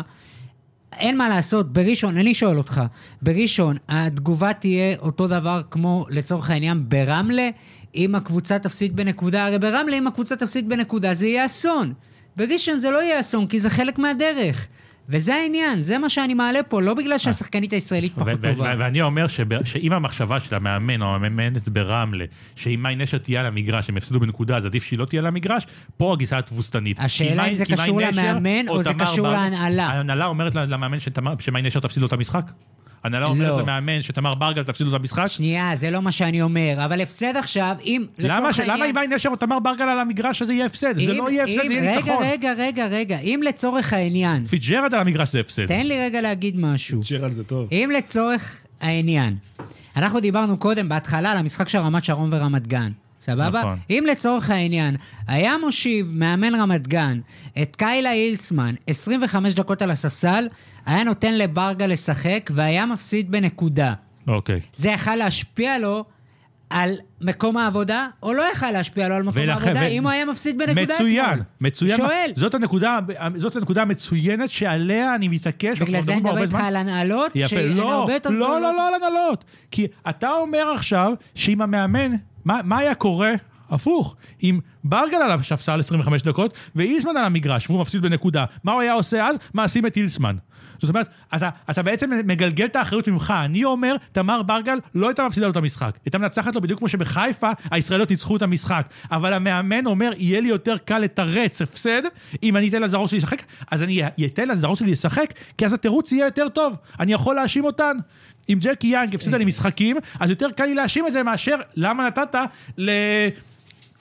אין מה לעשות. בראשון, אני שואל אותך, בראשון התגובה תהיה אותו דבר כמו לצורך העניין ברמלה, אם הקבוצה תפסיד בנקודה, הרי ברמלה אם הקבוצה תפסיד בנקודה זה יהיה אסון, בראשון זה לא יהיה אסון כי זה חלק מהדרך, וזה העניין, זה מה שאני מעלה פה, לא בגלל שהשחקנית הישראלית פחות טובה. ואני אומר שאם המחשבה של המאמן או המאמנת ברמלה, שאם מי נשר תהיה על המגרש, הם יפסידו בנקודה, אז עדיף שהיא לא תהיה על המגרש, פה הגישה התבוסתנית. השאלה אם זה קשור למאמן או זה קשור להנהלה. ההנהלה אומרת למאמן שמי נשר תפסידו את המשחק? הנהלה אומרת למאמן שתמר ברגל תפסידו את המשחק? שנייה, זה לא מה שאני אומר, אבל הפסד עכשיו, אם לצורך העניין... למה אם מי נשר או תמר ברגל על המגרש הזה יהיה הפסד? זה לא יהיה הפסד, זה יהיה ניצחון. רגע, רגע, רגע, אם לצורך העניין... פיטג'רלד על המגרש זה הפסד. תן לי רגע להגיד משהו. פיטג'רלד זה טוב. אם לצורך העניין, אנחנו דיברנו קודם בהתחלה על המשחק של רמת שרון ורמת גן. סבבה? נכון. אם לצורך העניין היה מושיב מאמן רמת גן את קיילה אילסמן עשרים וחמש דקות על הספסל, היה נותן לברגה לשחק והיה מפסיד בנקודה. אוקיי. זה יכול להשפיע לו על מקום העבודה, או לא יכול להשפיע לו על מקום ולכן, העבודה, ו... אם הוא היה מפסיד בנקודה. מצוין, מצוין. שואל. זאת הנקודה, זאת הנקודה המצוינת שעליה אני מתעקש. בגלל זה אני מדבר איתך על הנהלות, לא, לא, לא, לא על הנהלות. כי אתה אומר עכשיו, שאם המאמן, מה, מה היה קורה? הפוך, אם ברגל עליו שפסל עשרים וחמש דקות, ואילסמן על המגרש, והוא מפסיד בנקודה, מה הוא היה עושה אז? מעשים את אילסמן. זאת אומרת, אתה, אתה בעצם מגלגל את האחריות ממך. אני אומר, תמר ברגל לא הייתה מפסידה לו את המשחק. הייתה מנצחת לו בדיוק כמו שבחיפה, הישראליות ניצחו את המשחק. אבל המאמן אומר, יהיה לי יותר קל לתרץ הפסד, אם אני אתן לזרור שלי לשחק, אז אני אתן לזרור שלי לשחק, כי אז התירוץ יהיה יותר טוב. אני יכול להאשים אותן. אם ג'קי יאנג הפסידה לי משחקים, אז יותר קל לי להאשים את זה מאשר למה נתת ל...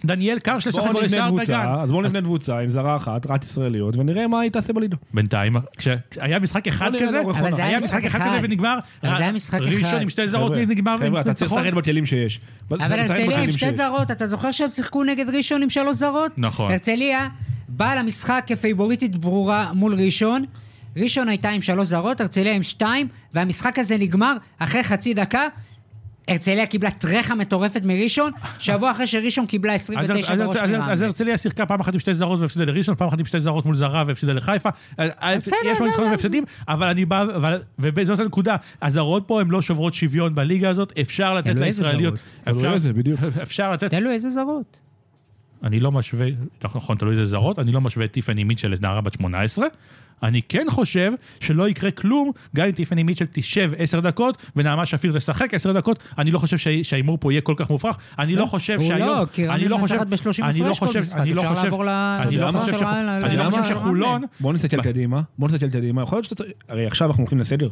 דניאל קר ששחק בו לשער דגן. אז בואו נבנה קבוצה עם זרה אחת, רק ישראליות, ונראה מה היא תעשה בליגה. בינתיים, כשהיה משחק אחד כזה, היה משחק אחד כזה ונגמר, ראשון עם שתי זרות נגמר. חבר'ה, אתה צריך לשחק בכלים שיש. אבל הרצליה עם שתי זרות, אתה זוכר שהם שיחקו נגד ראשון עם שלוש זרות? נכון. הרצליה באה למשחק כפייבוריטית ברורה מול ראשון, ראשון הייתה עם שלוש זרות, הרצליה עם שתיים, והמשחק הזה נגמר אחרי חצי דקה, הרצליה קיבלה טרחה מטורפת מראשון, שבוע אחרי שראשון קיבלה עשרים ותשע בראש מרמלה. אז הרצליה שיחקה פעם אחת עם שתי זרות והפסידה לראשון, פעם אחת עם שתי זרות מול זרה והפסידה לחיפה. יש לו ניצחונות והפסדים, אבל אני בא, ובזאת הנקודה, הזרות פה הן לא שוברות שוויון בליגה הזאת, אפשר לתת לישראליות. אפשר לתת... תלו איזה זרות. אני לא משווה, נכון, תלוי איזה זרות, אני לא משווה את טיפני מיטשל לנערה בת שמונה עשרה, אני כן חושב שלא יקרה כלום, גם אם טיפני מיטשל תשב עשר דקות, ונעמה שפיר תשחק עשר דקות, אני לא חושב שהאימור פה יהיה כל כך מופרך, אני לא חושב שהיום... הוא לא, כי רמי מנצחת בשלושים הפרש כל משחק, אפשר לעבור לדבר אני לא חושב שחולון... בואו נסתכל קדימה, בואו נסתכל קדימה, יכול להיות שאתה... הרי עכשיו אנחנו הולכים לסדר,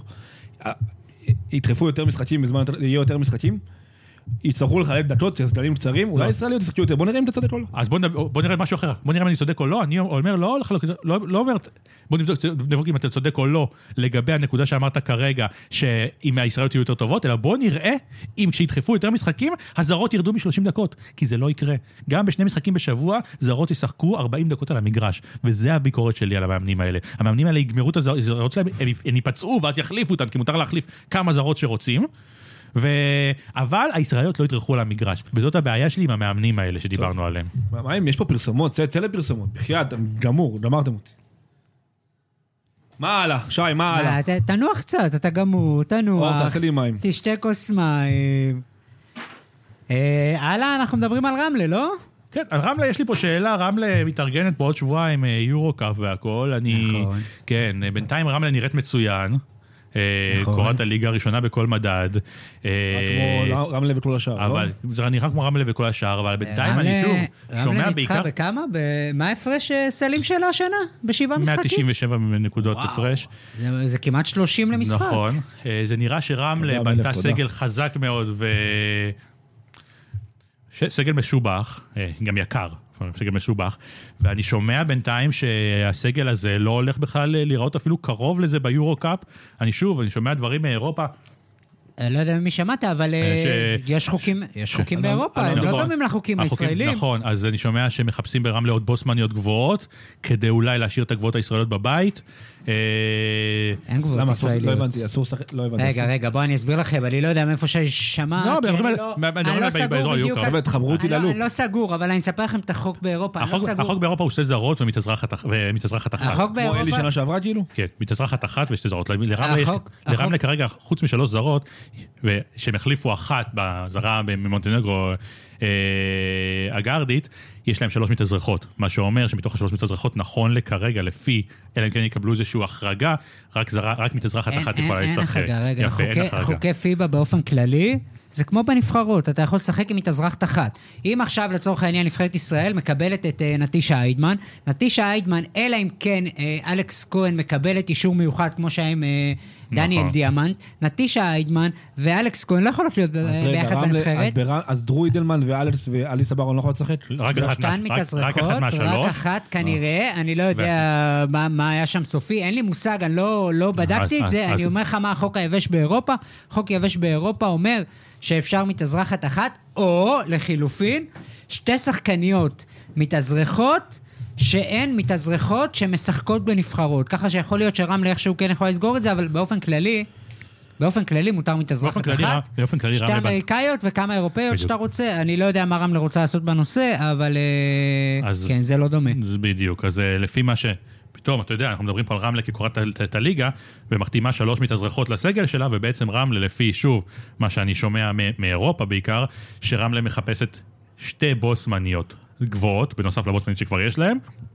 יתחפו יותר משחקים, בזמן יהיה יותר משחקים, יצטרכו לחלק דקות, כסגלים קצרים, אולי ישראליות ישחקו יותר, בוא נראה אם אתה צודק או לא. אז בוא נראה משהו אחר, בוא נראה אם אני צודק או לא, אני אומר לא, לא אומר, בוא נבדוק אם אתה צודק או לא, לגבי הנקודה שאמרת כרגע, שאם הישראליות יהיו יותר טובות, אלא בוא נראה אם כשיתחפו יותר משחקים, הזרות ירדו מ-שלושים דקות, כי זה לא יקרה. גם בשני משחקים בשבוע, זרות ישחקו ארבעים דקות על המגרש, וזה הביקורת שלי על המאמנים האלה. המאמנים האלה יגמרו את הזרות שלהם, הם ייפצעו ואז יחליפו אותם, כי מותר להחליף כמה זרות שרוצים. ו... אבל הישראליות לא יתרחו על המגרש, וזאת הבעיה שלי עם המאמנים האלה שדיברנו עליהם. מה אם יש פה פרסומות, צא לפרסומות, בחייאת, גמור, גמרתם אותי. מה הלאה? שי, מה הלאה? תנוח קצת, אתה גמור, תנוח. תעשה לי מים. תשתה כוס מים. הלאה, אנחנו מדברים על רמלה, לא? כן, על רמלה יש לי פה שאלה, רמלה מתארגנת בעוד שבועיים יורו-קאפ והכל, אני... כן, בינתיים רמלה נראית מצוין. קורת הליגה הראשונה בכל מדד. כמו רמלה וכל השאר, לא? זה נראה כמו רמלה וכל השאר, אבל בינתיים אני שוב שומע בעיקר... רמלה ניצחה בכמה? מה ההפרש סלים שלה השנה? בשבעה משחקים? מאה תשעים ושבע נקודות הפרש. זה כמעט שלושים למשחק. נכון. זה נראה שרמלה בנתה סגל חזק מאוד ו... סגל משובח, גם יקר. סגל משובח, ואני שומע בינתיים שהסגל הזה לא הולך בכלל לראות אפילו קרוב לזה ביורו-קאפ. אני שוב, אני שומע דברים מאירופה. לא יודע מי שמעת, אבל יש חוקים, יש חוקים באירופה, הם לא דומים לחוקים הישראלים. נכון, אז אני שומע שמחפשים ברמלה עוד בוסמניות גבוהות, כדי אולי להשאיר את הגבוהות הישראליות בבית. אין גבוהות ישראליות. לא הבנתי, אסור שחק, לא הבנתי. רגע, רגע, בוא אני אסביר לכם, אני לא יודע מאיפה ששמע, לא, אני לא סגור בדיוק. תחברו אותי ללוק. אני לא סגור, אבל אני אספר לכם את החוק באירופה, אני לא סגור. החוק באירופה הוא שתי זרות ומתאזרחת אחת. החוק באירופה... כמו אלי שנה שעברה כאילו? כן, מתאזרחת אחת ושתי זרות. לרמלה כרגע, חוץ משלוש זרות, שהם החליפו אחת בזרה ממונטנגרו הגרדית, יש להם שלוש מתאזרחות, מה שאומר שמתוך השלוש מתאזרחות נכון לכרגע, לפי, אלא אם כן יקבלו איזושהי החרגה, רק זרה, רק מתאזרחת אחת יכולה לשחק. אין החרגה, רגע, חוקי פיבה באופן כללי, זה כמו בנבחרות, אתה יכול לשחק עם מתאזרחת אחת. אם עכשיו לצורך העניין נבחרת ישראל מקבלת את נטישה איידמן, נטישה איידמן, אלא אם כן אלכס כהן מקבלת אישור מיוחד, כמו שהיה עם דניאל דיאמנט, נטישה איידמן ואלכס כהן לא יכולות להיות ביחד בנבחרת. אז דרו אידלמן ואלכס ואליסה ברון לא יכולות לשחק? רק אחת מהשלוש. רק אחת כנראה, אני לא יודע מה היה שם סופי, אין לי מושג, אני לא בדקתי את זה, אני אומר לך מה החוק היבש באירופה, חוק יבש באירופה אומר שאפשר מתאזרחת אחת, או לחילופין, שתי שחקניות מתאזרחות, שאין מתאזרחות שמשחקות בנבחרות. ככה שיכול להיות שרמלה איכשהו כן יכול לסגור את זה, אבל באופן כללי, באופן כללי מותר מתאזרחת אחת. באופן כללי שתי אמריקאיות וכמה אירופאיות שאתה רוצה. אני לא יודע מה רמלה רוצה לעשות בנושא, אבל כן, זה לא דומה. בדיוק, אז לפי מה ש... פתאום, אתה יודע, אנחנו מדברים פה על רמלה כקורת את הליגה, ומחתימה שלוש מתאזרחות לסגל שלה, ובעצם רמלה, לפי, שוב, מה שאני שומע מאירופה בעיקר, שרמלה מחפשת שתי בוסמניות גבוהות, בנוסף לבוסמניות שכבר יש להם.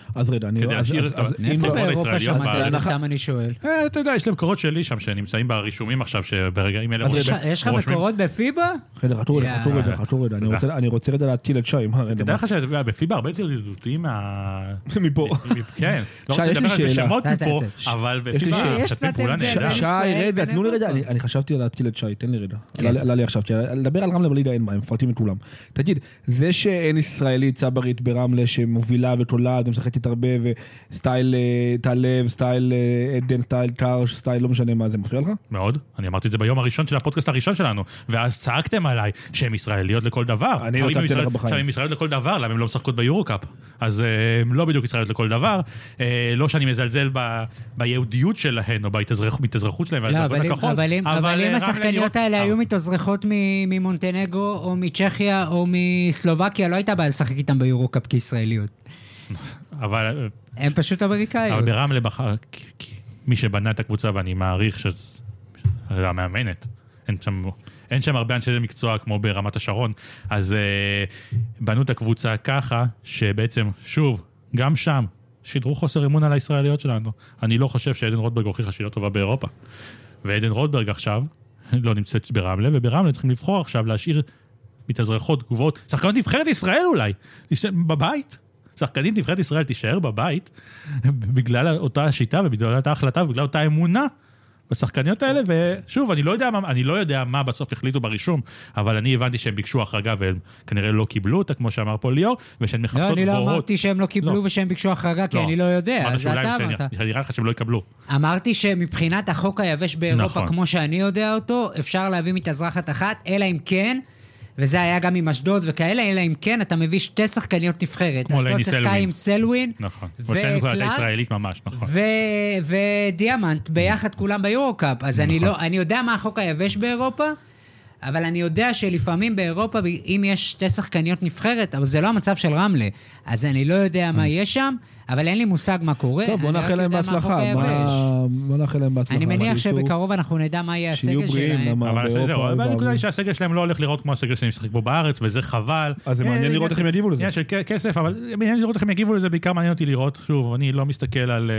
אז רגע, אני... כדי להשאיר את איפה באירופה שמעת, סתם אני שואל. אתה יודע, יש להם מקורות שלי שם, שנמצאים ברישומים עכשיו, שברגעים אלה... יש לך מקורות בפיבה? רגע, חתור רגע, חתור רגע, חתור רגע, אני רוצה רגע להתקיל את שי. תדע לך שבפיבה הרבה יותר ידידותיים מה... מפה. כן, לא רוצה לדבר על שמות מפה, אבל בפיבה, משתפים פעולה נהדר. שי, רגע, תנו לי רגע, אני חשבתי להתקיל את שי, תן לי רגע. עלה לי עכשיו, לדבר על רמלה בליגה אין מה, הם מפרטים את כולם. תגיד, זה שאין ישראלית צברית ברמלה שמובילה ותולעת ומשחקת הרבה וסטייל תעלב, סטייל עדן, סטייל קרש, סטייל לא משנה מה, זה מפריע לך? מאוד, אני אמרתי את זה ביום הראשון של הפודקאסט הראשון שלנו, ואז צעקתם עליי שהן ישראליות לכל דבר. אני לא צעקתי לך בחיים. עכשיו, הן ישראליות לכל דבר, למה הן לא משחקות ביורוקאפ? אז הן לא בדיוק ישראליות לכל דבר, לא שאני מזלזל ביהודיות שלהן, או בהתאזרחות שלהן, אבל אם השחקניות האלה היו מתאזרחות ממונטנגרו, או מצ'כיה, או מסלובקיה, לא הייתה בעיה לשחק איתם ביורוקאפ כישראליות. אבל... הם פשוט אמריקאיות. אבל ברמלה בחר, מי שבנה את הקבוצה, ואני מעריך שזה המאמנת, אין שם, אין שם הרבה אנשי מקצוע כמו ברמת השרון, אז uh, בנו את הקבוצה ככה, שבעצם, שוב, גם שם, שידרו חוסר אמון על הישראליות שלנו. אני לא חושב שעדן רוטברג הוכיחה שהיא לא טובה באירופה. ועדן רוטברג עכשיו לא נמצאת ברמלה, וברמלה צריכים לבחור עכשיו להשאיר מתאזרחות תגובות. שחקנות נבחרת ישראל אולי, בבית. שחקנית נבחרת ישראל תישאר בבית, בגלל אותה השיטה ובגלל אותה החלטה ובגלל אותה אמונה בשחקניות האלה, ושוב, אני לא יודע מה, אני לא יודע מה בסוף החליטו ברישום, אבל אני הבנתי שהם ביקשו החרגה והם כנראה לא קיבלו אותה, כמו שאמר פה ליאור, ושהם מחפשות גבוהות. לא, אני לא אמרתי שהם לא קיבלו ושהם ביקשו החרגה, כי אני לא יודע, אז אתה אמרת. אני נראה לך שהם לא יקבלו. אמרתי שמבחינת החוק היבש באירופה, כמו שאני יודע אותו, אפשר להביא מתאזרחת אחת, אלא אם כן, וזה היה גם עם אשדוד וכאלה, אלא אם כן, אתה מביא שתי שחקניות נבחרת. אשדוד שיחקה עם סלווין. נכון. וקלאר. ישראלית ממש, נכון. ודיאמנט, ביחד כולם ביורוקאפ. אז אני לא, אני יודע מה החוק היבש באירופה, אבל אני יודע שלפעמים באירופה, אם יש שתי שחקניות נבחרת, אבל זה לא המצב של רמלה. אז אני לא יודע מה יש שם, אבל אין לי מושג מה קורה. טוב, בוא נאחל להם בהצלחה. בוא נאחל להם בהצלחה. אני מניח שבקרוב אנחנו נדע מה יהיה הסגל שלהם. אבל הנקודה היא שהסגל שלהם לא הולך לראות כמו הסגל שלהם משחק בו בארץ, וזה חבל. אז זה מעניין לראות איך הם יגיבו לזה. עניין של כסף, אבל מעניין לראות איך הם יגיבו לזה, בעיקר מעניין אותי לראות. שוב, אני לא מסתכל על...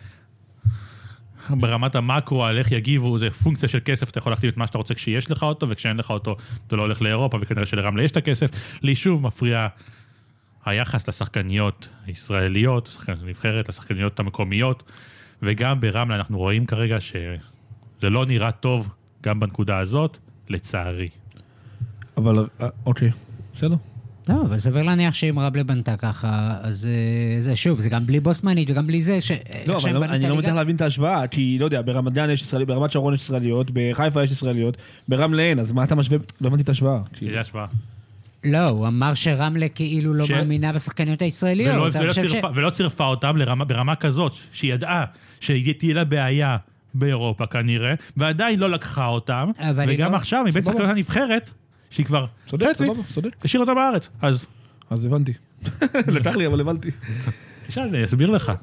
ברמת המקרו, על איך יגיבו, זה פונקציה של כסף, אתה יכול להכתיב את מה שאתה רוצה כשיש לך אותו, וכשאין לך אותו, אתה לא הולך לאירופה, וכנראה שלרמלה יש את הכסף. לי שוב מפריע היחס לשחקניות הישראליות, לשחקניות הנבחרת, לשחקניות המקומיות, וגם ברמלה אנחנו רואים כרגע שזה לא נראה טוב, גם בנקודה הזאת, לצערי. אבל, אוקיי, בסדר. לא, אבל סביר להניח שאם רמלה בנתה ככה, אז זה שוב, זה גם בלי בוסמנית וגם בלי זה. לא, אבל אני לא מצליח להבין את ההשוואה, כי לא יודע, ברמת גן יש ישראליות, ברמת שרון יש ישראליות, בחיפה יש ישראליות, ברמלה אין, אז מה אתה משווה? לא הבנתי את ההשוואה. זה השוואה. לא, הוא אמר שרמלה כאילו לא מאמינה בשחקניות הישראליות. ולא צירפה אותם ברמה כזאת, שהיא ידעה שתהיה לה בעיה באירופה כנראה, ועדיין לא לקחה אותם, וגם עכשיו, מבין שחקניות הנבחרת, שהיא כבר חצי, השאיר אותה בארץ. אז... אז הבנתי. לקח לי, אבל הבנתי. תשאל, אני אסביר לך.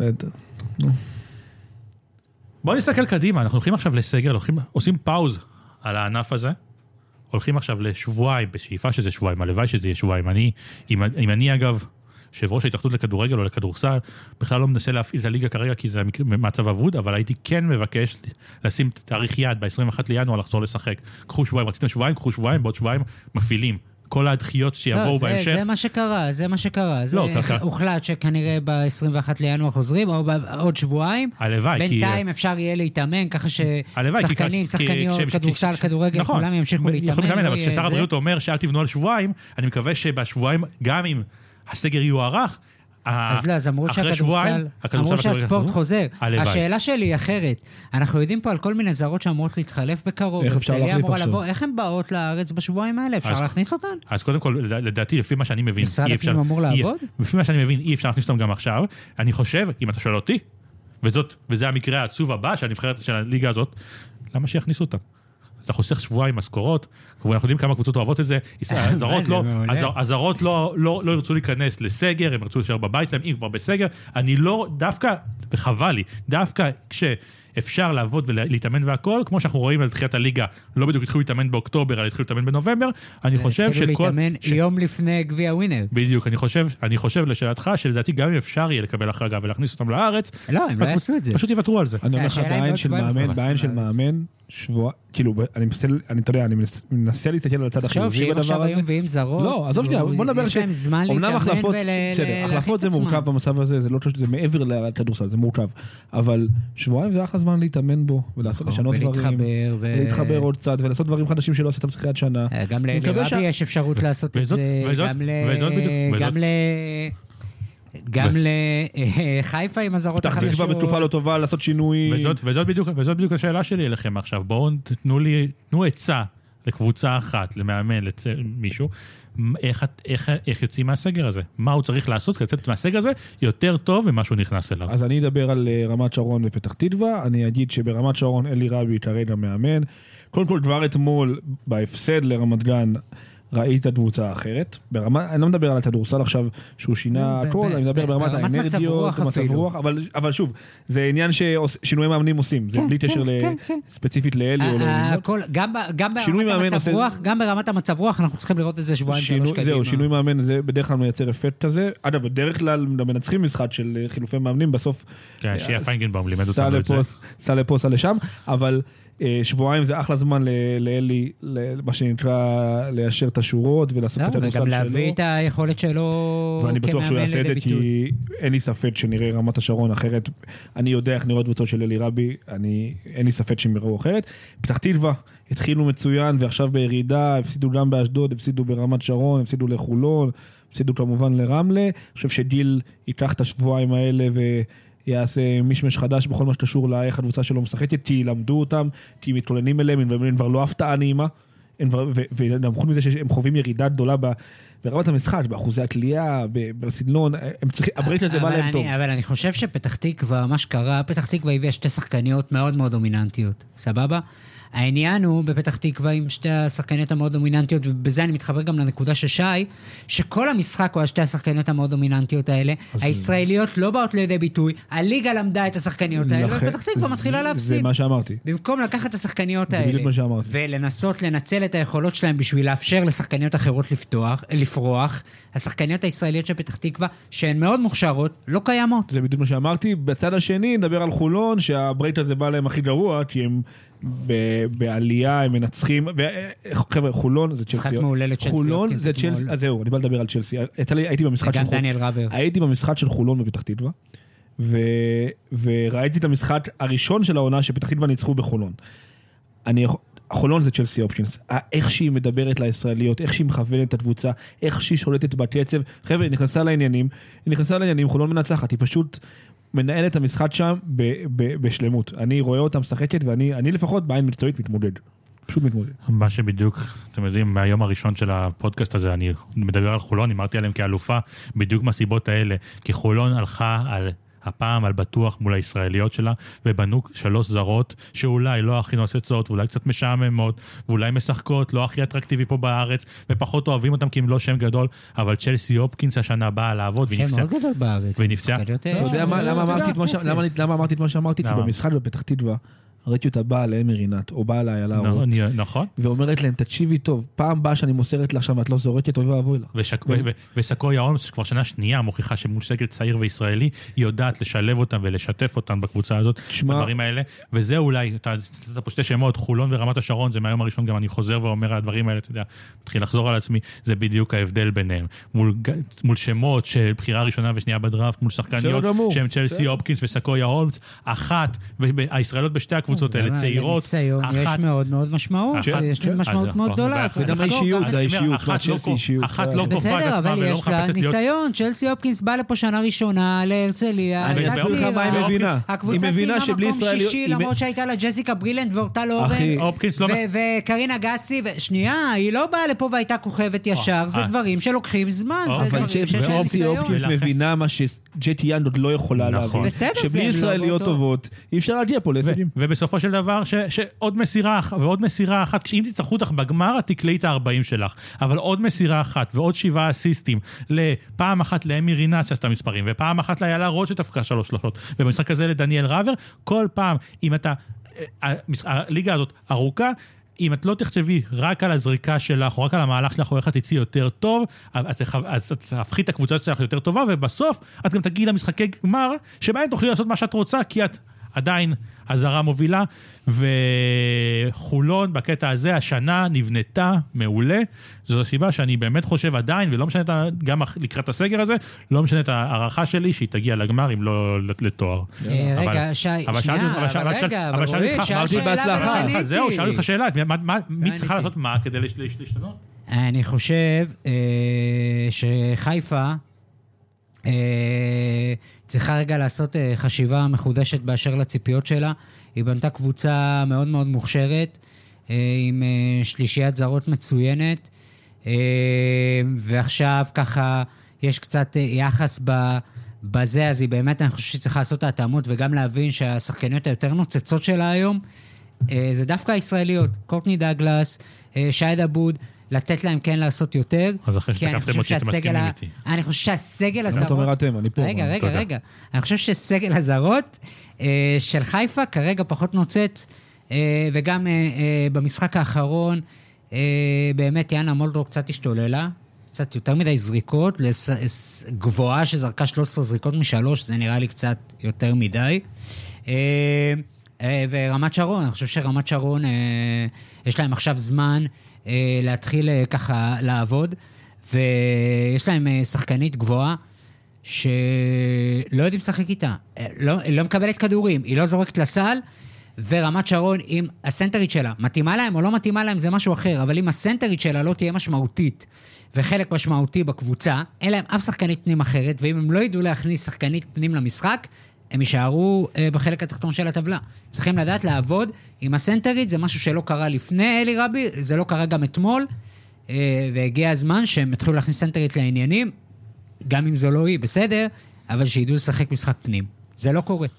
בוא נסתכל קדימה, אנחנו הולכים עכשיו לסגר, עושים פאוז על הענף הזה, הולכים עכשיו לשבועיים, בשאיפה שזה שבועיים, הלוואי שזה יהיה שבועיים. אני, אם אני אגב, יושב ראש ההתאחדות לכדורגל או לכדורסל, בכלל לא מנסה להפעיל את הליגה כרגע, כי זה מצב אבוד, אבל הייתי כן מבקש לשים תאריך יד ב-עשרים ואחד לינואר לחזור לשחק. קחו שבועיים, רציתם שבועיים, קחו שבועיים, בעוד שבועיים מפעילים. כל הדחיות שיבואו בהמשך. זה מה שקרה, זה מה שקרה. זה הוחלט שכנראה ב-עשרים ואחד לינואר חוזרים, או בעוד שבועיים. הלוואי. בינתיים אפשר יהיה להתאמן, ככה ששחקנים, שחקניות, כדורסל, כדורגל, כולם ימשיכו להתאמן. אבל כששר הבריאות אומר שאל תבנו על שבועיים, אני מקווה שבשבועיים, גם אם הסגר יוארך, אז לא, אז אמרו שהכדורסל, אמרו שהספורט חוזר. השאלה שלי היא אחרת. אנחנו יודעים פה על כל מיני זרות שאמורות להתחלף בקרוב. איך אפשר להחליף עכשיו? איך הן באות לארץ בשבועיים האלה? אפשר להכניס אותן? אז קודם כל, לדעתי, לפי מה שאני מבין, משרד הפנים אמור לעבוד? לפי מה שאני מבין, אי אפשר להכניס אותם גם עכשיו. אני חושב, אם אתה שואל אותי, וזה המקרה העצוב הבא של הנבחרת של הליגה הזאת, למה שיכניסו אותם? אתה חוסך שבועיים משכורות, אנחנו יודעים כמה קבוצות אוהבות את זה, הזרות לא ירצו להיכנס לסגר, הם ירצו להישאר בבית להם, אם כבר בסגר, אני לא, דווקא, וחבל לי, דווקא כש... אפשר לעבוד ולהתאמן והכל, כמו שאנחנו רואים על תחילת הליגה, לא בדיוק התחילו להתאמן באוקטובר, אלא התחילו להתאמן בנובמבר, אני חושב שכל... התחילו להתאמן יום לפני גביע ווינר. בדיוק, אני חושב, אני חושב לשאלתך, שלדעתי גם אם אפשר יהיה לקבל החרגה ולהכניס אותם לארץ, לא, הם לא יעשו את זה. פשוט יוותרו על זה. אני אומר לך, בעין של מאמן, בעין של מאמן, שבוע, כאילו, אני מנסה, אני, אתה יודע, אני מנסה להסתכל על הצד החיובי בדבר הזה. ואם זרות, לא, עזוב שנייה, בוא נדבר ש... אומנם החלפות, בסדר, החלפות זה מורכב במצב הזה, זה לא זה מעבר לכדורסל, זה מורכב. אבל שבועיים זה אחלה זמן להתאמן בו, ולשנות דברים, ולהתחבר עוד קצת, ולעשות דברים חדשים שלא עשית בתחילת שנה. גם לרבי יש אפשרות לעשות את זה, גם ל... גם לחיפה עם הזרות החדשות. פתח תקווה בתקופה לא טובה לעשות שינוי. וזאת בדיוק, וזאת בדיוק השאלה שלי אליכם עכשיו. בואו תנו לי, תנו עצה לקבוצה אחת, למאמן, למישהו, איך, איך, איך יוצאים מהסגר הזה? מה הוא צריך לעשות כדי לצאת מהסגר הזה יותר טוב ממה שהוא נכנס אליו? אז אני אדבר על רמת שרון ופתח תקווה. אני אגיד שברמת שרון אלי רבי כרגע מאמן. קודם כל דבר אתמול בהפסד לרמת גן, ראית קבוצה אחרת, ברמה, אני לא מדבר על הכדורסל עכשיו שהוא שינה הכל, אני מדבר ברמת האנרגיות, מצב רוח, אבל שוב, זה עניין ששינויי מאמנים עושים, זה בלי קשר ספציפית לאלי או גם ברמת המצב רוח, אנחנו צריכים לראות את זה שבועיים שלוש קדימה. זהו, שינוי מאמן זה בדרך כלל מייצר אפקט כזה, אגב, בדרך כלל מנצחים משחק של חילופי מאמנים, בסוף שיהיה פיינגנבאום לימד אותנו את זה. סע לפה, סע לשם, אבל שבועיים זה אחלה זמן לאלי, מה שנקרא, ליישר את השורות ולעשות את הכדורסל שלו. וגם להביא את היכולת שלו ואני בטוח שהוא יעשה את זה, כי אין לי ספק שנראה רמת השרון אחרת. אני יודע איך נראות קבוצות של אלי רבי, אין לי ספק שהם יראו אחרת. פתח תקווה, התחילו מצוין, ועכשיו בירידה, הפסידו גם באשדוד, הפסידו ברמת שרון, הפסידו לחולון, הפסידו כמובן לרמלה. אני חושב שגיל ייקח את השבועיים האלה ו... יעשה מישמש חדש בכל מה שקשור לאיך הקבוצה שלו משחקת, כי למדו אותם, כי מתכוננים אליהם, והם כבר לא הפתעה נעימה, וגם חוץ מזה שהם חווים ירידה גדולה ברמת המשחק, באחוזי התלייה, בסדלון, הם צריכים, הברית הזה בא להם טוב. אבל אני חושב שפתח תקווה, מה שקרה, פתח תקווה הביאה שתי שחקניות מאוד מאוד דומיננטיות, סבבה? העניין הוא בפתח תקווה עם שתי השחקניות המאוד דומיננטיות, ובזה אני מתחבר גם לנקודה של שי, שכל המשחק הוא על שתי השחקניות המאוד דומיננטיות האלה, הישראליות לא באות לידי ביטוי, הליגה למדה את השחקניות האלה, ופתח תקווה מתחילה להפסיד. זה מה שאמרתי. במקום לקחת את השחקניות האלה, ולנסות לנצל את היכולות שלהם בשביל לאפשר לשחקניות אחרות לפתוח, לפרוח, השחקניות הישראליות של פתח תקווה, שהן מאוד מוכשרות, לא קיימות. זה בדיוק מה שאמרתי. בצד השני, נדבר על חולון, שהברייט הזה בא להם הכי גרוע, כי הם בעלייה, הם מנצחים, חבר'ה, חולון זה צ'לסי. משחק מעולה לצ'לסי. חולון זה צ'לסי, אז זהו, אני בא לדבר על צ'לסי. הייתי במשחק של חולון. הייתי במשחק של חולון בפתח תקווה, וראיתי את המשחק הראשון של העונה שפתח תקווה ניצחו בחולון. חולון זה צ'לסי אופשנס. איך שהיא מדברת לישראליות, איך שהיא מכוונת את הקבוצה, איך שהיא שולטת בקצב. חבר'ה, היא נכנסה לעניינים, היא נכנסה לעניינים, חולון מנצחת, היא פשוט מנהל את המשחק שם ב- ב- בשלמות. אני רואה אותם משחקת, ואני אני לפחות בעין מקצועית מתמודד. פשוט מתמודד. מה שבדיוק, אתם יודעים, מהיום הראשון של הפודקאסט הזה, אני מדבר על חולון, אמרתי עליהם כאלופה, בדיוק מהסיבות האלה, כי חולון הלכה על... הפעם על בטוח מול הישראליות שלה, ובנו שלוש זרות, שאולי לא הכי נוצצות, ואולי קצת משעממות, ואולי משחקות, לא הכי אטרקטיבי פה בארץ, ופחות אוהבים אותם כי הם לא שם גדול, אבל צ'לסי הופקינס השנה באה לעבוד, שם מאוד גדול בארץ. ונפצעה. אתה יודע למה אמרתי את מה שאמרתי? כי במשחק בפתח תקווה, ראיתי אותה באה לאמי רינת, או באה לאיילה אורות. נכון. ואומרת להם, תקשיבי טוב, פעם באה שאני מוסרת לך שם, את לא זורקת, אוי ואבוי לך. וסקויה אולמס, כבר שנה שנייה, מוכיחה שמול סגל צעיר וישראלי, היא יודעת לשלב אותם ולשתף אותם בקבוצה הזאת, בדברים האלה. וזה אולי, אתה נתת פה שתי שמות, חולון ורמת השרון, זה מהיום הראשון, גם אני חוזר ואומר, הדברים האלה, אתה יודע, מתחיל לחזור על עצמי, זה בדיוק ההבדל ביניהם. מול שמות של בחירה ראשונה ושנייה בדראפט, מול שחקניות, שהם צ'לסי הופקינס וסקויה אולמס, אחת, והישראליות בשתי הקבוצות האלה, צעירות, יש מאוד מאוד משמעות, יש משמעות מאוד גדולה. זה גם האישיות, זה האישיות, צ'לסי אישיות. אחת לא קופה את עצמה ולא מחפשת להיות... ניסיון, צ'לסי הופקינס בא לפה שנה ראשונה להרצליה, אני אסביר לך מה היא מבינה. הקבוצה סיימה מקום שישי, למרות שהייתה לה ג'סיקה ברילנד ואורטל אורן, וקרינה גסי, שנייה, היא לא באה לפה והייתה כוכבת ישר, זה דברים שלוקחים זמן, זה דברים של ניסיון. הופקינס מבינה מה שג'טי ינד עוד לא יכולה להבין. שבלי ישראליות טובות, אי אפשר להגיע פה להישגים. בסופו של דבר, ש, שעוד מסירה ועוד מסירה אחת, כשאם תצטרכו אותך בגמר, תקלעי את ה-ארבעים שלך, אבל עוד מסירה אחת ועוד שבעה אסיסטים, לפעם אחת לאמי רינת שעשתה מספרים, ופעם אחת ליאלה רוט שתפקה שלוש שלושות, ובמשחק הזה לדניאל רבר, כל פעם, אם אתה, הליגה הזאת ארוכה, אם את לא תחשבי רק על הזריקה שלך, או רק על המהלך שלך, או איך את תצאי יותר טוב, אז את תהפכי את הקבוצה שלך יותר טובה, ובסוף את גם תגיעי למשחקי גמר, שבהם תוכלי לעשות מה שאת רוצה, כי את עדיין הזרה מובילה, וחולון בקטע הזה, השנה נבנתה מעולה, זו הסיבה שאני באמת חושב עדיין, ולא משנה גם לקראת הסגר הזה, לא משנה את הערכה שלי, שהיא תגיע לגמר, אם לא לתואר. רגע, שי, שנייה, אבל רגע, אבל רואי, שאלתי בהצלחה. זהו, שאלתי לך שאלה, מי צריכה לעשות מה כדי להשתנות? אני חושב שחיפה צריכה רגע לעשות חשיבה מחודשת באשר לציפיות שלה. היא בנתה קבוצה מאוד מאוד מוכשרת, עם שלישיית זרות מצוינת, ועכשיו ככה יש קצת יחס בזה, אז היא באמת, אני חושב שצריכה לעשות את ההתאמות, וגם להבין שהשחקניות היותר נוצצות שלה היום, זה דווקא הישראליות, קורטני דאגלס, שי דבוד, לתת להם כן לעשות יותר. אז אחרי שתקפתם אותי, אתם מסכימים איתי. אני חושב שהסגל הזרות... אתה אומר אתם, אני פה. רגע, רגע, רגע. אני חושב שסגל הזרות של חיפה כרגע פחות נוצץ, וגם במשחק האחרון, באמת יאנה מולדרו קצת השתוללה, קצת יותר מדי זריקות, גבוהה שזרקה שלוש עשרה זריקות משלוש, זה נראה לי קצת יותר מדי. ורמת שרון, אני חושב שרמת שרון, יש להם עכשיו זמן, להתחיל ככה לעבוד, ויש להם שחקנית גבוהה, שלא יודעים לשחק איתה, לא, לא מקבלת כדורים, היא לא זורקת לסל, ורמת שרון, אם הסנטרית שלה מתאימה להם או לא מתאימה להם, זה משהו אחר, אבל אם הסנטרית שלה לא תהיה משמעותית, וחלק משמעותי בקבוצה, אין להם אף שחקנית פנים אחרת, ואם הם לא ידעו להכניס שחקנית פנים למשחק, הם יישארו בחלק התחתון של הטבלה. צריכים לדעת לעבוד עם הסנטרית, זה משהו שלא קרה לפני אלי רבי, זה לא קרה גם אתמול, והגיע הזמן שהם התחילו להכניס סנטרית לעניינים, גם אם זו לא היא, בסדר, אבל שידעו לשחק משחק פנים. זה לא קורה.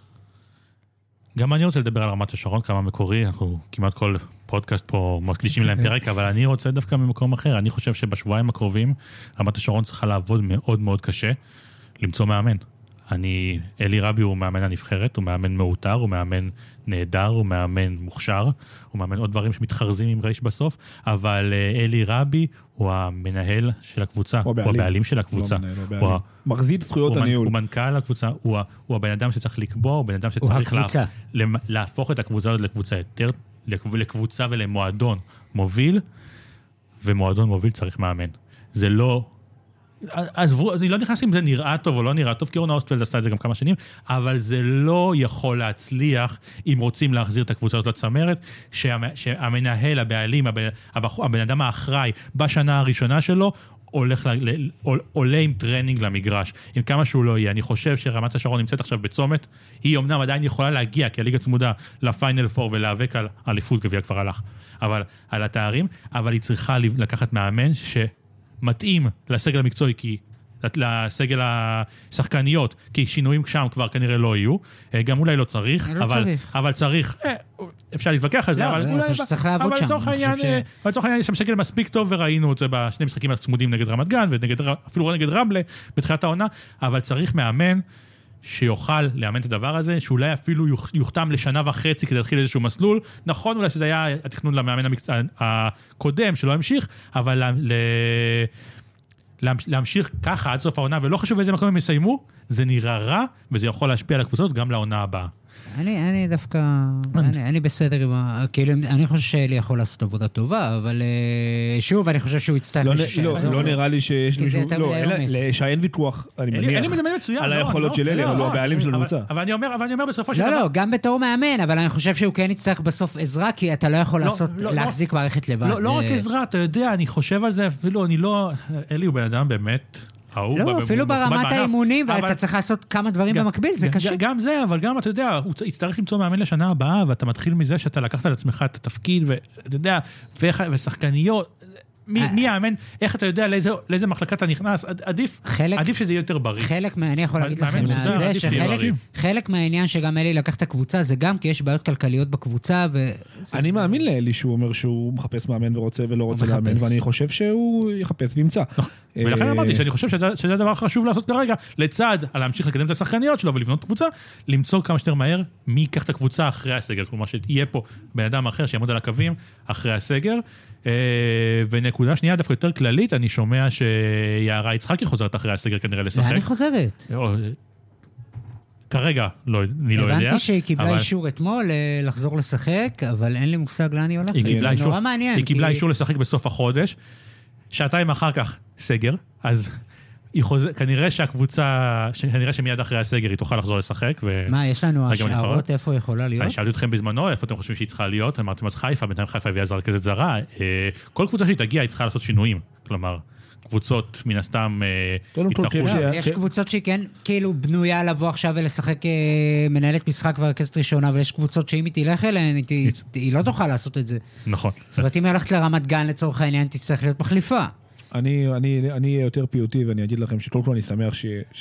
גם אני רוצה לדבר על רמת השרון, כמה מקורי, אנחנו כמעט כל פודקאסט פה מקדישים להם פרק, אבל אני רוצה דווקא ממקום אחר. אני חושב שבשבועיים הקרובים, רמת השרון צריכה לעבוד מאוד מאוד קשה, למצוא מאמן. אני, אלי רבי הוא מאמן הנבחרת, הוא מאמן מאותר, הוא מאמן נהדר, הוא מאמן מוכשר, הוא מאמן עוד דברים שמתחרזים עם רייש בסוף, אבל אלי רבי הוא המנהל של הקבוצה, הוא הבעלים של הקבוצה. מחזיק זכויות הניהול. הוא מנכ"ל הקבוצה, הוא הבן אדם שצריך לקבוע, הוא בן אדם שצריך להפוך את הקבוצה הזאת לקבוצה יותר, לקבוצה ולמועדון מוביל, ומועדון מוביל צריך מאמן. זה לא... אז אני לא נכנס אם זה נראה טוב או לא נראה טוב, כי אורנה אוסטפלד עשתה את זה גם כמה שנים, אבל זה לא יכול להצליח אם רוצים להחזיר את הקבוצה הזאת לצמרת, שהמנהל, הבעלים, הבן אדם האחראי בשנה הראשונה שלו, הולך, עולה עם טרנינג למגרש, עם כמה שהוא לא יהיה. אני חושב שרמת השרון נמצאת עכשיו בצומת, היא אמנם עדיין יכולה להגיע, כי הליגה צמודה לפיינל פור ולהיאבק על אליפות, גביע כבר הלך, אבל על התארים, אבל היא צריכה לקחת מאמן ש מתאים לסגל המקצועי, כי לסגל השחקניות, כי שינויים שם כבר כנראה לא יהיו, גם אולי לא צריך, לא אבל, צריך. אבל צריך, אפשר להתווכח על זה, לא, אבל, אולי, צריך לעבוד שם. לצורך העניין, ש... לצורך העניין יש שם סגל מספיק טוב, וראינו את זה בשני משחקים הצמודים נגד רמת גן, ואפילו נגד רמלה בתחילת העונה, אבל צריך מאמן שיוכל לאמן את הדבר הזה, שאולי אפילו יוחתם לשנה וחצי כדי להתחיל איזשהו מסלול. נכון אולי שזה היה התכנון למאמן הקודם שלא המשיך, אבל להמשיך ככה עד סוף העונה, ולא חשוב איזה מקום הם יסיימו, זה נראה רע, וזה יכול להשפיע על הקבוצות גם לעונה הבאה. אני, אני דווקא, אני, אני בסדר עם ה... כאילו, אני חושב שאלי יכול לעשות עבודה טובה, אבל שוב, אני חושב שהוא יצטרך... לא, לא, לא נראה לי שיש מישהו... לא, שאין ויכוח, אני מניח, על היכולות של אלי, אבל הוא הבעלים של הקבוצה. אבל אני אומר, אבל אני אומר בסופו של דבר... לא, לא, גם בתור מאמן, אבל אני חושב שהוא כן יצטרך בסוף עזרה, כי אתה לא יכול לעשות, להחזיק מערכת לבד. לא רק עזרה, אתה יודע, אני חושב על זה, אפילו אני לא... אלי הוא בן אדם באמת... לא, אפילו ברמת האימונים, ואתה צריך לעשות כמה דברים במקביל, זה קשה. גם זה, אבל גם, אתה יודע, הוא יצטרך למצוא מאמן לשנה הבאה, ואתה מתחיל מזה שאתה לקחת על עצמך את התפקיד, ואתה יודע, ושחקניות, מי יאמן, איך אתה יודע לאיזה מחלקה אתה נכנס, עדיף שזה יהיה יותר בריא. חלק, אני יכול להגיד לכם מהזה, שחלק מהעניין שגם אלי לקח את הקבוצה, זה גם כי יש בעיות כלכליות בקבוצה, אני מאמין לאלי שהוא אומר שהוא מחפש מאמן ורוצה ולא רוצה לאמן, ואני חושב שהוא יחפש וימצא. ולכן אמרתי שאני חושב שזה הדבר חשוב לעשות כרגע, לצד על להמשיך לקדם את השחקניות שלו ולבנות קבוצה, למצוא כמה שיותר מהר מי ייקח את הקבוצה אחרי הסגר, כלומר שיהיה פה בן אדם אחר שיעמוד על הקווים אחרי הסגר. ונקודה שנייה דווקא יותר כללית, אני שומע שיערה יצחקי חוזרת אחרי הסגר כנראה לשחק. לאן היא חוזרת? כרגע, אני לא יודע. הבנתי שהיא קיבלה אישור אתמול לחזור לשחק, אבל אין לי מושג לאן היא הולכת. זה נורא מעניין. היא קיבלה אישור לשחק בסוף החודש, שעתיים אחר כך סגר, אז כנראה שהקבוצה, כנראה שמיד אחרי הסגר היא תוכל לחזור לשחק. מה, יש לנו השערות איפה היא יכולה להיות? אני שאלתי אתכם בזמנו, איפה אתם חושבים שהיא צריכה להיות? אמרתם אז חיפה, בינתיים חיפה הביאה רכזת זרה. כל קבוצה שהיא תגיע, היא צריכה לעשות שינויים. כלומר, קבוצות מן הסתם יצטרכו... יש קבוצות שהיא כן כאילו בנויה לבוא עכשיו ולשחק מנהלת משחק ורכזת ראשונה, אבל יש קבוצות שאם היא תלך אליהן, היא לא תוכל לעשות את זה. נכון. זאת אומרת, אם היא הולכת לרמת גן לצורך העניין, תצטרך להיות מחליפה. אני, אני, אני אהיה יותר פיוטי, ואני אגיד לכם שקודם כל אני שמח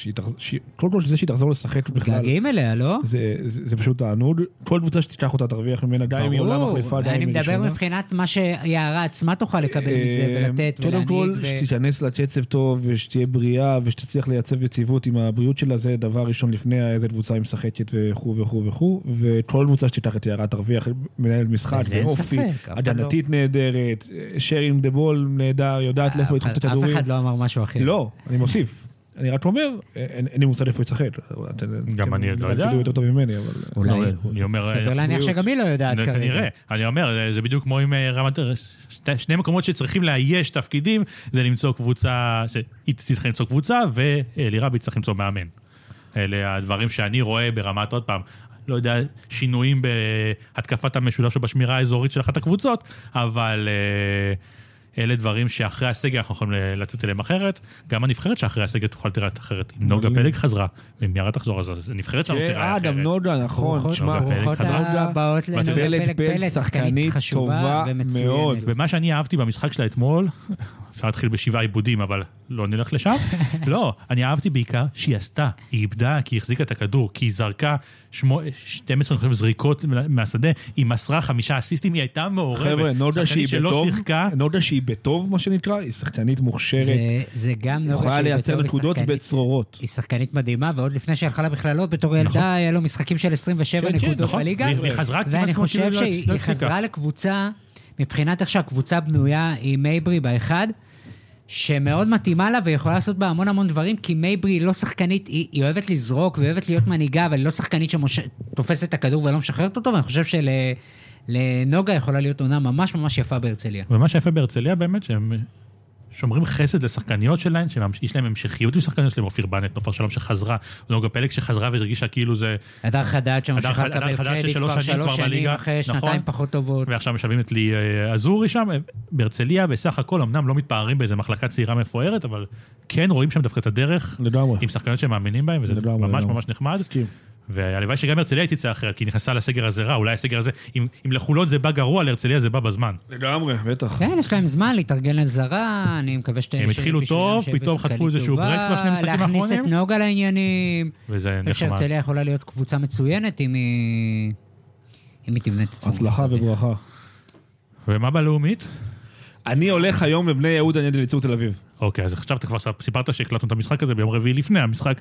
שקודם כל שזה שהיא תחזור לשחק בכלל. געגעים אליה, לא? זה, זה, זה פשוט תענוג. כל קבוצה שתיקח אותה תרוויח ממנה, גם אם היא עולה מחליפה, גם אם היא ראשונה. אני מדבר מבחינת מה שיערה עצמה תוכל לקבל מזה, ולתת ולהנהיג. קודם כל, שתיכנס לצ'צב טוב, ושתהיה בריאה, ושתצליח לייצב יציבות עם הבריאות שלה, זה דבר ראשון לפני איזה קבוצה היא משחקת וכו' וכו' וכו', וכל קבוצה שתיקח את יערה תרוויח, מנהלת משחק, ואופי, הגנתית נהדרת, sharing the ball נהדר, יודעת לאיפה לדחוף את הכדורים. אף אחד לא אמר משהו אחר. לא, אני מוסיף. אני רק אומר, אין לי מושג איפה יצחק. גם אני לא יודע. תדעו יותר טוב ממני, אבל... אולי, אני אומר... סביר להניח שגם היא לא יודעת כרגע. כנראה. אני אומר, זה בדיוק כמו עם רמת... שני מקומות שצריכים לאייש תפקידים, זה למצוא קבוצה, היא תצטרך למצוא קבוצה, ולירבי צריך למצוא מאמן. אלה הדברים שאני רואה ברמת עוד פעם. לא יודע, שינויים בהתקפת המשולש או בשמירה האזורית של אחת הקבוצות, אבל... אלה דברים שאחרי הסגר אנחנו יכולים לצאת אליהם אחרת. גם הנבחרת שאחרי הסגר תוכל תראה אחרת. אם נוגה פלג חזרה, אם יערה תחזור, אז הנבחרת שלנו תראה אחרת. אה, גם נוגה, נכון. ברוכות הבאות לנוגה פלג פלג, שחקנית חשובה ומצוינת. ומה שאני אהבתי במשחק שלה אתמול, אפשר להתחיל בשבעה עיבודים, אבל לא נלך לשם. לא, אני אהבתי בעיקר שהיא עשתה, היא איבדה, כי היא החזיקה את הכדור, כי היא זרקה שתים עשרה זריקות מהשדה, היא מסרה חמישה אסיסטים, היא הייתה מעורבת. חבר'ה, נוגה שהיא בטוב, מה שנקרא, היא שחקנית מוכשרת. זה גם נוגה יכולה לייצר נקודות בצרורות. היא שחקנית מדהימה, ועוד לפני שהלכה לבכללות, בתור ילדה, היה לו משחקים של עשרים ושבע נקודות בליגה. ואני חושב שהיא חזרה לקבוצה, מבחינת איך שהקבוצה בנויה עם מייברי באחד, שמאוד מתאימה לה ויכולה לעשות בה המון המון דברים, כי מייברי היא לא שחקנית, היא, היא אוהבת לזרוק ואוהבת להיות מנהיגה, אבל היא לא שחקנית שתופסת את הכדור ולא משחררת אותו, ואני חושב שלנוגה יכולה להיות עונה ממש ממש יפה בהרצליה. ומה שיפה בהרצליה באמת, שהם שומרים חסד לשחקניות שלהם, שיש להם המשכיות לשחקניות שלהם, אופיר בנט, נופר שלום שחזרה, נוגה פלג שחזרה והרגישה כאילו זה... הדר חדד שממשיכה לקבל קרדיט כבר שלוש שנים אחרי שנתיים פחות טובות. ועכשיו משלבים את לי אזורי שם, בהרצליה, בסך הכל, אמנם לא מתפארים באיזה מחלקה צעירה מפוארת, אבל כן רואים שם דווקא את הדרך, עם שחקניות שמאמינים בהם, וזה ממש ממש נחמד. והלוואי שגם הרצליה תצא אחרת, כי היא נכנסה לסגר הזה רע, אולי הסגר הזה, אם, אם לחולון זה בא גרוע, להרצליה זה בא בזמן. לגמרי, בטח. כן, יש להם זמן להתארגן לזרה, אני מקווה שאתם... הם התחילו טוב, פתאום חטפו איזשהו ברקס בשני משחקים האחרונים. להכניס את נוגה לעניינים. וזה נחמד. שהרצליה יכולה להיות קבוצה מצוינת, אם היא... אם היא תבנה את עצמו. הצלחה וברכה. ומה בלאומית? אני הולך היום לבני יהודה נגד אליצור תל אביב. אוקיי, אז עכשיו אתה כבר סיפרת שהקלטנו את המשחק הזה ביום רביעי לפני המשחק.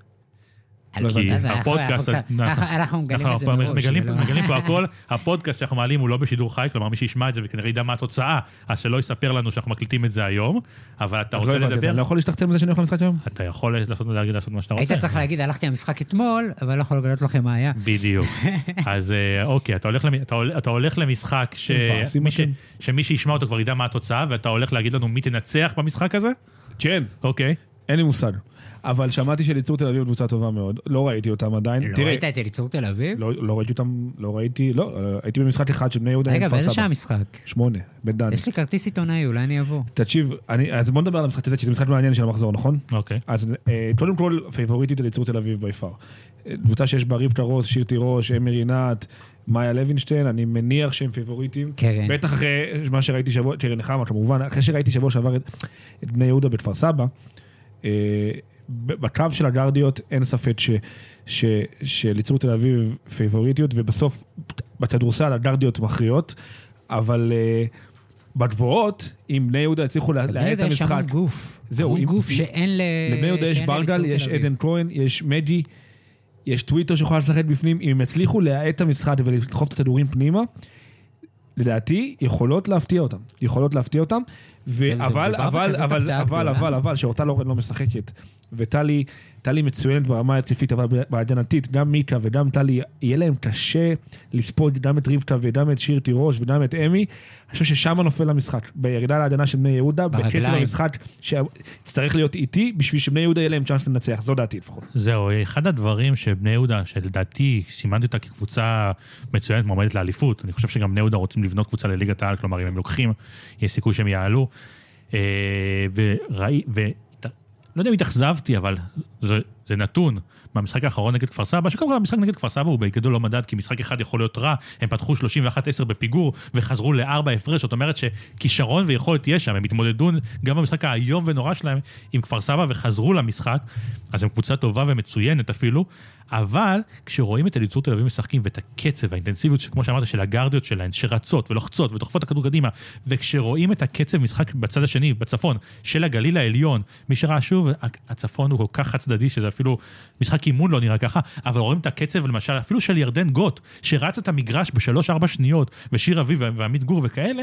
כי הפודקאסט, אנחנו מגלים את זה מראש. מגלים פה הכל, הפודקאסט שאנחנו מעלים הוא לא בשידור חי, כלומר מי שישמע את זה וכנראה ידע מה התוצאה, אז שלא יספר לנו שאנחנו מקליטים את זה היום, אבל אתה רוצה לדבר... אני לא יכול להשתחצר מזה שאני הולך למשחק היום? אתה יכול לעשות מה שאתה רוצה. היית צריך להגיד, הלכתי למשחק אתמול, אבל לא יכול לגלות לכם מה היה. בדיוק. אז אוקיי, אתה הולך למשחק שמי שישמע אותו כבר ידע מה התוצאה, ואתה הולך להגיד לנו מי תנצח במשחק הזה? כן. אוקיי. אין לי מושג. אבל שמעתי שליצור תל אביב קבוצה טובה מאוד. לא ראיתי אותם עדיין. לא ראית את ליצור תל אביב? לא, לא ראיתי אותם, לא ראיתי, לא, הייתי במשחק אחד של בני יהודה. רגע, באיזה שעה המשחק? שמונה, בן דן. יש לי כרטיס עיתונאי, אולי אני אבוא. תקשיב, אני, אז בוא נדבר על המשחק הזה, כי זה משחק מעניין של המחזור, נכון? אוקיי. אז קודם כל, פייבוריטית ליצור תל אביב ביפר. קבוצה שיש בה רבקה רוס, שיר תירוש, אמיר רינת, מאיה לוינשטיין, אני מניח שהם פייבוריטים. קרן. בטח אחרי מה שראיתי שבוע, קרן נחמה, כמובן, אחרי שראיתי שבוע שעבר את, את בני יהודה בכפר סבא, אה, בקו של הגרדיות אין ספק ש, ש, שליצור תל אביב פייבוריטיות, ובסוף בכדורסל הגרדיות מכריעות, אבל אה, בגבוהות, אם בני יהודה הצליחו להעט את המשחק. יש שם גוף. זהו, עם גוף שאין ל... לבני יהודה יש ברגל, יש עדן כהן, יש מג'י, יש טוויטר שיכולה לשחק בפנים, אם הם הצליחו להעט את המשחק ולדחוף את הכדורים פנימה, לדעתי, יכולות להפתיע אותם. יכולות להפתיע אותם, אבל, אבל, אבל, אבל, אבל, אבל, שאותה לא משחקת. וטלי, טלי מצוינת ברמה התקפית, אבל בהגנתית, גם מיקה וגם טלי, יהיה להם קשה לספוג גם את רבקה וגם את שיר תירוש וגם את אמי. אני חושב ששם נופל המשחק, בירידה להגנה של בני יהודה, בקצב המשחק שצריך להיות איטי, בשביל שבני יהודה יהיה להם צ'אנס לנצח, זו דעתי לפחות. זהו, אחד הדברים שבני יהודה, שלדעתי, סימנתי אותה כקבוצה מצוינת, מועמדת לאליפות, אני חושב שגם בני יהודה רוצים לבנות קבוצה לליגת העל, כלומר, אם הם לוקחים, יש סיכוי שהם יעלו, וראי, ו... לא יודע אם התאכזבתי, אבל זה, זה נתון מהמשחק האחרון נגד כפר סבא, שקודם כל המשחק נגד כפר סבא הוא בגדול לא מדד, כי משחק אחד יכול להיות רע, הם פתחו שלושים ואחת עשר בפיגור, וחזרו לארבע הפרש, זאת אומרת שכישרון ויכולת יש שם, הם התמודדו גם במשחק האיום ונורא שלהם עם כפר סבא, וחזרו למשחק, אז הם קבוצה טובה ומצוינת אפילו, אבל כשרואים את אליצור תל אביב משחקים ואת הקצב, האינטנסיביות, כמו שאמרת, של הגרדיות שלהן, שרצות ולוחצות ודוחפות הכדור קדימה, וכשרואים את הקצב משחק בצד השני, בצפון, של הגליל העליון, מי שראה שוב, הצפון הוא כל כך חד צדדי, שזה אפילו משחק אימון לא נראה ככה, אבל רואים את הקצב, למשל, אפילו של ירדן גוט, שרץ את המגרש בשלוש ארבע שניות, ושיר אביב ועמית גור וכאלה,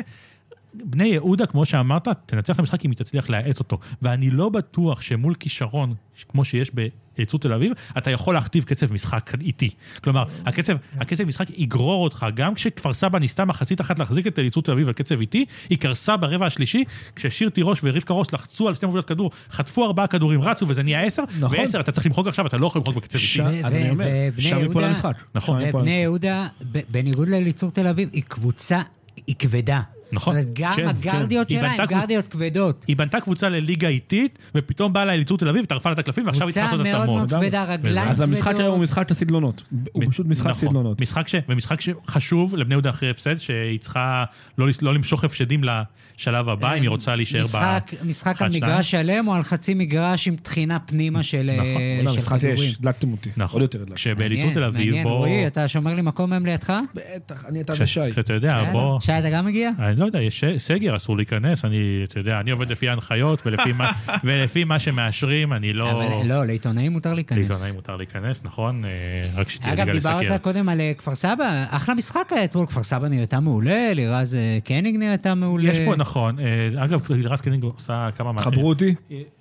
בני יהודה, כמו שאמרת, תנצח את המשחק אם היא תצליח להאט אותו. ואני לא בטוח שמול כישרון, כמו שיש באליצור תל אביב, אתה יכול להכתיב קצב משחק איטי. כלומר, הקצב, הקצב משחק יגרור אותך, גם כשכפר סבא ניסתה מחצית אחת להחזיק את אליצור תל אביב על קצב איטי, היא קרסה ברבע השלישי, כששיר תירוש ורבקה רוס לחצו על שתי מובילות כדור, חטפו ארבעה כדורים, רצו, וזה נהיה עשר, ועשר אתה צריך למחוק עכשיו, אתה לא יכול למחוק בקצב איטי. אז אני אומר, שם מפה למשחק. נכון. ובני יהודה, בניגוד לאליצור תל אביב, היא קבוצה, היא כבדה. נכון. גם כן, הגרדיות כן. שלה הן גרדיות כבדות. היא בנתה קבוצה לליגה איטית, ופתאום באה לה אליצור תל אביב, טרפה לה את הקלפים, ועכשיו היא צריכה לעשות את המון. קבוצה מאוד מאוד כבדה, רגליים כבדות. אז המשחק היום הוא משחק הסדלונות. הוא פשוט משחק נכון. סדלונות. משחק ש... ומשחק שחשוב לבני יהודה אחרי הפסד, שהיא צריכה לא, לא למשוך הפשדים לשלב הבא, אם היא רוצה להישאר משחק, ב... משחק על מגרש שלם, או על חצי מגרש עם תחינה פנימה של, נכון. של חדורים. יש, דלקתם אותי. נכון. כשבאליצור תל אביב, מעניין, בוא... רועי, אתה שומר לי מקום מהם לידך? בטח, אני אתה ושי. כשאתה יודע, בוא... שי, אתה גם מגיע? אני לא יודע, יש סגר, אסור להיכנס, אני, אתה יודע, אני עובד לפי ההנחיות, ולפי מה, ולפי מה שמאשרים, אני לא... אבל לא, לעיתונאים מותר להיכנס. לעיתונאים מותר להיכנס, נכון? רק שתהיה אגב, ליגה לסקר. דיברת קודם על כפר סבא, אחלה משחק היה אתמול, כפר סבא נראתה מעולה, לירז קניג נראתה מעולה. יש פה, נכון. אגב, לירז קניג עושה כמה מאחרים. חברו אותי.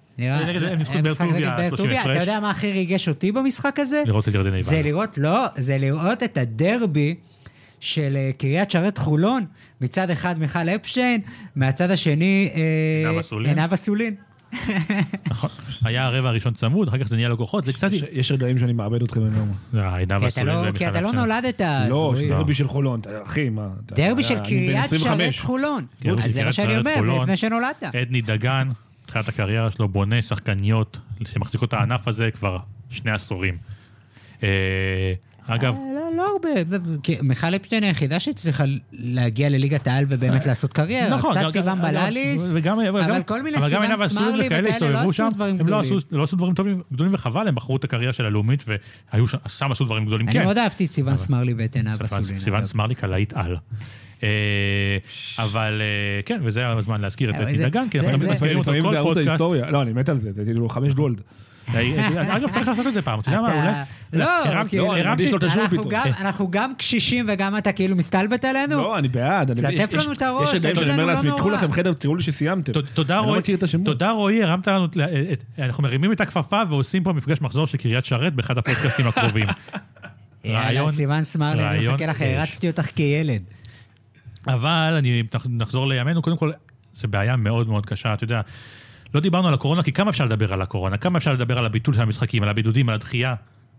אתה יודע מה הכי ריגש אותי במשחק הזה? לראות את ירדן איבן. זה לראות, לא, זה לראות את הדרבי של קריית שרת חולון, מצד אחד מיכל אפשטיין, מהצד השני עינב אסולין. נכון. היה הרבע הראשון צמוד, אחר כך זה נהיה לקוחות, זה קצת... יש רגעים שאני מאבד אתכם בנאום. כי אתה לא נולדת. לא, דרבי של חולון, אחי, מה? דרבי של קריית שרת חולון. אז זה מה שאני אומר, זה לפני שנולדת. עדני דגן, תחילת הקריירה שלו, בונה שחקניות שמחזיקות את הענף הזה כבר שני עשורים. אגב... לא הרבה, מיכל אפשטיין היחידה שהצליחה להגיע לליגת העל ובאמת לעשות קריירה, קצת סיוון בלליס, אבל כל מיני סיוון סמרלי וכאלה לא עשו דברים גדולים. הם לא עשו דברים גדולים וחבל, הם בחרו את הקריירה של הלאומית ושם עשו דברים גדולים, כן. אני מאוד אהבתי סיוון סמרלי ואת עינב אסולין. סיוון סמרלי קלעית על. אבל כן, וזה הזמן להזכיר את עדני דגן, כי אנחנו מזכירים אותו כל פודקאסט. לא, אני מת על זה, זה כאילו חמש גולד. אגב, צריך לעשות את זה פעם, אתה יודע מה, אולי? אנחנו גם קשישים וגם אתה כאילו מסתלבט עלינו? לא, אני בעד. תלטף לנו את הראש, יש רגעים שאני אומר לעצמי, קחו לכם חדר, תראו לי שסיימתם. תודה רועי, הרמת לנו, אנחנו מרימים את הכפפה ועושים פה מפגש מחזור של קריית שרת באחד הפודקאסטים הקרובים. יאללה, סיוון סמרלי, אני מחכה לך, הרצתי אותך כילד. אבל נחזור לימינו, קודם כל, זה בעיה מאוד מאוד קשה, אתה יודע, לא דיברנו על הקורונה, כי כמה אפשר לדבר על הקורונה? כמה אפשר לדבר על הביטול של המשחקים, על הבידודים, על הדחייה?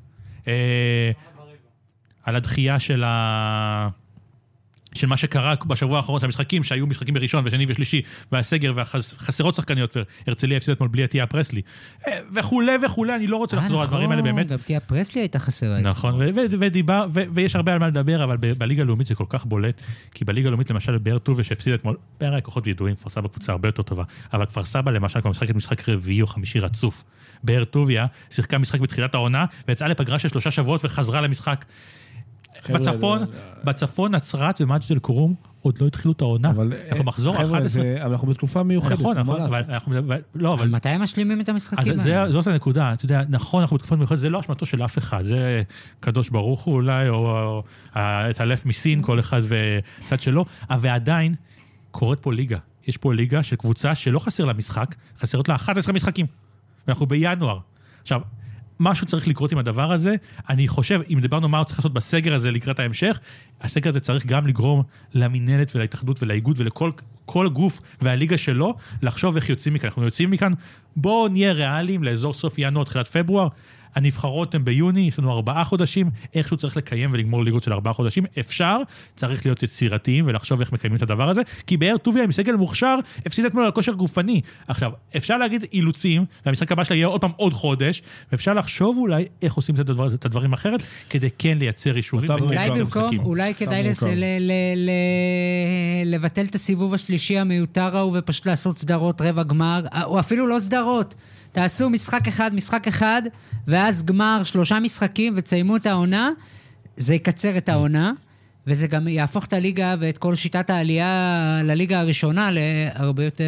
על הדחייה של ה... של מה שקרה בשבוע האחרון של המשחקים, שהיו משחקים בראשון ושני ושלישי, והסגר והחסרות שחקניות, והרצליה הפסידה אתמול בלי עטיה פרסלי, וכולי וכולי, אני לא רוצה לחזור על הדברים האלה באמת. גם עטיה פרסלי הייתה חסרה. נכון, ודיבר, ויש הרבה על מה לדבר, אבל בליגה הלאומית זה כל כך בולט, כי בליגה הלאומית למשל באר טוביה שהפסידה אתמול, בערי הכוחות וידועים, כפר סבא קבוצה הרבה יותר טובה, אבל כפר סבא למשל כבר משחקת משחק רביעי או חמישי רצוף. באר טוביה שיחקה משחק בתחילת העונה, ויצאה לפגרה של שלושה שבועות וחזרה למשחק. בצפון, בצפון נצרת ומג'דל כרום עוד לא התחילו את העונה. אנחנו מחזור אחת עשרה. אבל אנחנו בתקופה מיוחדת. נכון, נכון, אבל אנחנו, לא, אבל מתי הם משלימים את המשחקים האלה? זאת הנקודה, אתה יודע, נכון, אנחנו בתקופה מיוחדת, זה לא אשמתו של אף אחד, זה קדוש ברוך הוא אולי, או את אלף מסין, כל אחד וצד שלו, אבל עדיין קורית פה ליגה. יש פה ליגה של קבוצה שלא חסר לה משחק, חסרות לה אחת עשרה משחקים. ואנחנו בינואר. עכשיו, משהו צריך לקרות עם הדבר הזה, אני חושב, אם דיברנו מה צריך לעשות בסגר הזה לקראת ההמשך, הסגר הזה צריך גם לגרום למנהלת ולהתאחדות ולאיגוד ולכל כל גוף והליגה שלו, לחשוב איך יוצאים מכאן. אנחנו יוצאים מכאן, בואו נהיה ריאליים לאזור סוף ינואר, תחילת פברואר, הנבחרות הן ביוני, יש לנו ארבעה חודשים, איכשהו צריך לקיים ולגמור ליגות של ארבעה חודשים, אפשר, צריך להיות יצירתיים ולחשוב איך מקיימים את הדבר הזה, כי באר טוביה עם סגל מוכשר, הפסיד אתמול על כושר גופני. עכשיו, אפשר להגיד אילוצים, והמשחק הבא שלה יהיה עוד פעם עוד חודש, ואפשר לחשוב אולי איך עושים את, הדבר, את הדברים אחרת, כדי כן לייצר אישורים. אולי במקום, אולי כדאי לס... ל... ל... ל... לבטל את הסיבוב השלישי המיותר ההוא, ופשוט לעשות סדרות רבע גמר, או אפילו לא סדרות. תעשו משחק אחד, משחק אחד, ואז גמר שלושה משחקים ותסיימו את העונה, זה יקצר את העונה, וזה גם יהפוך את הליגה ואת כל שיטת העלייה לליגה הראשונה להרבה יותר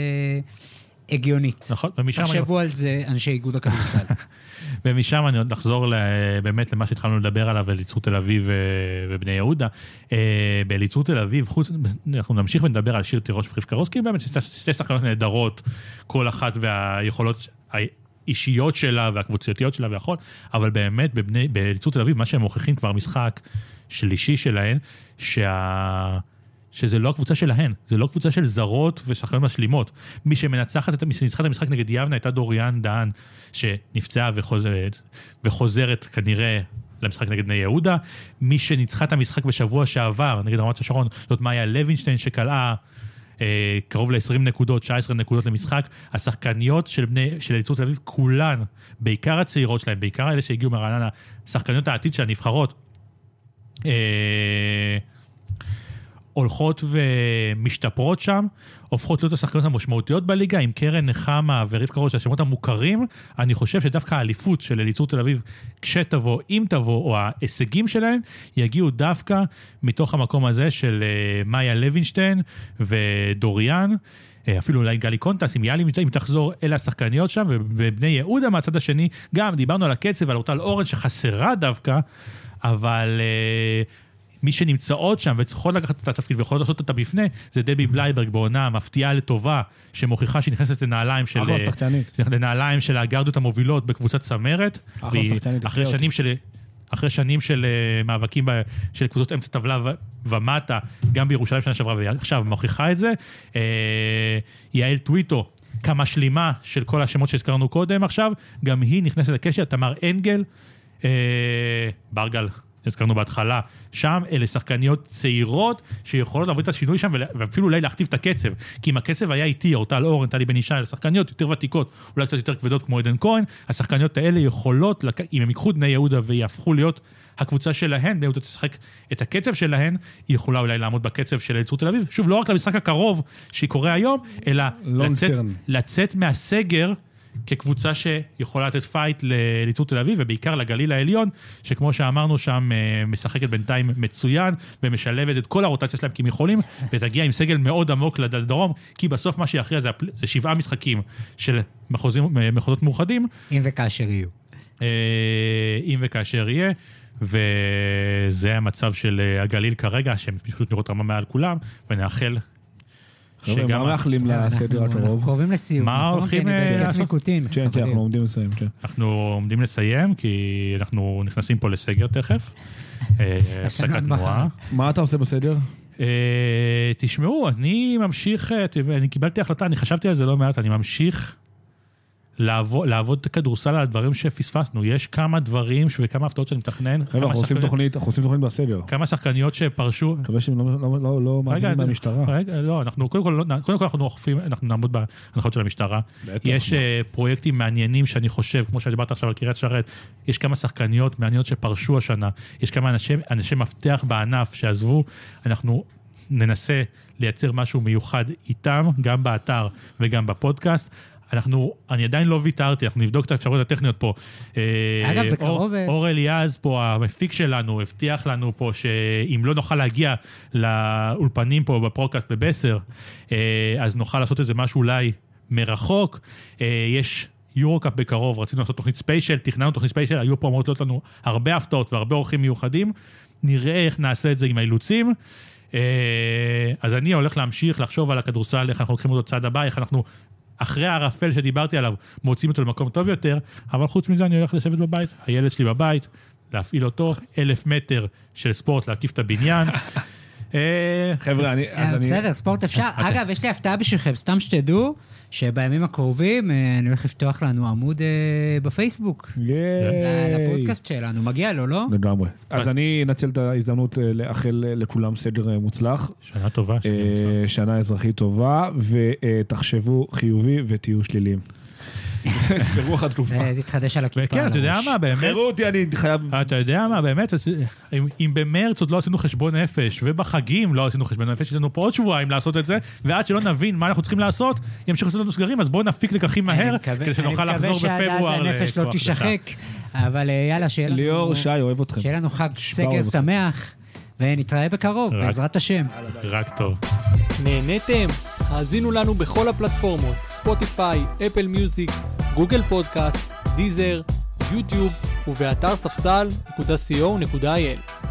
הגיונית. נכון, תחשבו על זה אנשי איגוד הכדורסל. ומשם אני עוד נחזור באמת למה שהתחלנו לדבר עליו, אליצור תל אביב ובני יהודה. באליצור תל אביב, אנחנו נמשיך ונדבר על שיר תירוש ורבקה רוסקין, באמת שתי שחקנות נהדרות, כל אחת והיכולות האישיות שלה והקבוצתיות שלה והכל, אבל באמת באליצור תל אביב, מה שהם מוכיחים כבר משחק שלישי שלהן, שה... שזה לא הקבוצה שלהן, זה לא קבוצה של זרות ושחקנות משלימות. מי שמנצחת את המשחק נגד יבנה הייתה דוריאן דהן, שנפצעה וחוזרת, וחוזרת כנראה למשחק נגד בני יהודה. מי שניצחה את המשחק בשבוע שעבר, נגד רמת השרון, זאת מאיה לוינשטיין שקלעה אה, קרוב ל-עשרים נקודות, תשע עשרה נקודות למשחק. השחקניות של בני, של אליצור תל אביב, כולן, בעיקר הצעירות שלהם, בעיקר אלה שהגיעו מרעננה, שחקניות העתיד של הנבחרות, אה, הולכות ומשתפרות שם, הופכות להיות השחקנות המשמעותיות בליגה, עם קרן נחמה ורבקה רוש, השמות המוכרים. אני חושב שדווקא האליפות של אליצור תל אביב, כשתבוא, אם תבוא, או ההישגים שלהם, יגיעו דווקא מתוך המקום הזה של מאיה לוינשטיין ודוריאן, אפילו אולי גלי קונטס, אם יאלי אם תחזור, אלה השחקניות שם, ובבני יהודה מהצד השני, גם דיברנו על הקצב, על אורטל אורן שחסרה דווקא, אבל מי שנמצאות שם וצריכות לקחת את התפקיד ויכולות לעשות אותה בפני, זה דבי בלייברג בעונה, מפתיעה לטובה, שמוכיחה שהיא נכנסת לנעליים של, לנעליים של הגרדות המובילות בקבוצת צמרת, אחרי שנים של, אחרי שנים של מאבקים של קבוצות אמצע טבלה ומטה, גם בירושלים שנה שעברה, ועכשיו מוכיחה את זה. יעל טוויטו, כמה שלימה של כל השמות שהזכרנו קודם עכשיו, גם היא נכנסת לקשר, תמר אנגל, ברגל, הזכרנו בהתחלה, שם אלה שחקניות צעירות שיכולות לעבוד את השינוי שם ואפילו אולי להכתיב את הקצב, כי אם הקצב היה איתי, אורטל אורן, טלי בן ישי, שחקניות יותר ותיקות, אולי קצת יותר כבדות כמו עדן כהן, השחקניות האלה יכולות, אם הם ייקחו בני יהודה ויהפכו להיות הקבוצה שלהן, בני יהודה תשחק את הקצב שלהן, היא יכולה אולי לעמוד בקצב של אליצור תל אביב, שוב, לא רק למשחק הקרוב שקורה היום, אלא לצאת, לצאת מהסגר כקבוצה שיכולה לתת פייט לאליצור תל אביב, ובעיקר לגליל העליון, שכמו שאמרנו שם, משחקת בינתיים מצוין, ומשלבת את כל הרוטציה שלהם כי הם יכולים, ותגיע עם סגל מאוד עמוק לדרום, כי בסוף מה שיחריע זה, זה שבעה משחקים של מחוזים, מחוזות מאוחדים. אם וכאשר יהיו. אם וכאשר יהיה, וזה המצב של הגליל כרגע, שהם פשוט נראות רמה מעל כולם, ונאחל מה מאחלים לסדר הקרוב? אנחנו קרובים לסיום. מה הולכים לעשות? כן, אנחנו עומדים לסיים. אנחנו עומדים לסיים, כי אנחנו נכנסים פה לסגר תכף. הפסקת תנועה. מה אתה עושה בסדר? תשמעו, אני ממשיך, אני קיבלתי החלטה, אני חשבתי על זה לא מעט, אני ממשיך לעבוד, לעבוד כדורסל על הדברים שפספסנו. יש כמה דברים וכמה הפתעות שאני מתכנן. חבר'ה, אנחנו עושים תוכנית, אנחנו עושים תוכנית בסדר. כמה שחקניות שפרשו. מקווה שהם לא מאזינים מהמשטרה. רגע, לא, אנחנו, קודם כל, קודם כל אנחנו אוכפים, אנחנו נעמוד בהנחיות של המשטרה. יש פרויקטים מעניינים שאני חושב, כמו שדיברת עכשיו על קריית שרת, יש כמה שחקניות מעניינות שפרשו השנה. יש כמה אנשים, אנשי מפתח בענף שעזבו. אנחנו ננסה לייצר משהו מיוחד איתם, גם באתר וגם בפודקאסט. אנחנו, אני עדיין לא ויתרתי, אנחנו נבדוק את האפשרויות הטכניות פה. אגב, בקרוב... אור אליעז פה, המפיק שלנו, הבטיח לנו פה שאם לא נוכל להגיע לאולפנים פה בפרוקאסט בבסר, אז נוכל לעשות איזה משהו אולי מרחוק. יש יורוקאפ בקרוב, רצינו לעשות תוכנית ספיישל, תכננו תוכנית ספיישל, היו פה אמורות להיות לנו הרבה הפתעות והרבה אורחים מיוחדים. נראה איך נעשה את זה עם האילוצים. אז אני הולך להמשיך לחשוב על הכדורסל, איך אנחנו לוקחים אותו צעד הבא, איך אנחנו... אחרי הערפל שדיברתי עליו, מוצאים אותו למקום טוב יותר, אבל חוץ מזה אני הולך לשבת בבית, הילד שלי בבית, להפעיל אותו, אלף מטר של ספורט, להקיף את הבניין. חבר'ה, אני... בסדר, ספורט אפשר. אגב, יש לי הפתעה בשבילכם, סתם שתדעו, שבימים הקרובים אני הולך לפתוח לנו עמוד בפייסבוק. לפודקאסט שלנו, מגיע לו, לא? לגמרי. אז אני אנצל את ההזדמנות לאחל לכולם סדר מוצלח. שנה טובה. שנה אזרחית טובה, ותחשבו חיובי ותהיו שליליים. ברוח התקופה. זה יתחדש על הכיפה. וכן, אתה יודע מה, באמת... חרו אותי, אני חייב... אתה יודע מה, באמת, אם במרץ עוד לא עשינו חשבון נפש, ובחגים לא עשינו חשבון נפש, יש לנו פה עוד שבועיים לעשות את זה, ועד שלא נבין מה אנחנו צריכים לעשות, ימשיך לעשות לנו סגרים, אז בואו נפיק לקחים מהר, כדי שנוכל לחזור בפברואר. אני מקווה שעד אז הנפש לא תשחק, אבל יאללה, שיהיה לנו... ליאור, שי, אוהב אתכם. שיהיה לנו חג סגר שמח, ונתראה בקרוב, בעזרת השם. רק טוב. נהניתם? האזינו לנו בכל הפלטפורמות, ספוטיפיי, אפל מיוזיק, גוגל פודקאסט, דיזר, יוטיוב ובאתר ספסל נקודה סי או נקודה איי אל.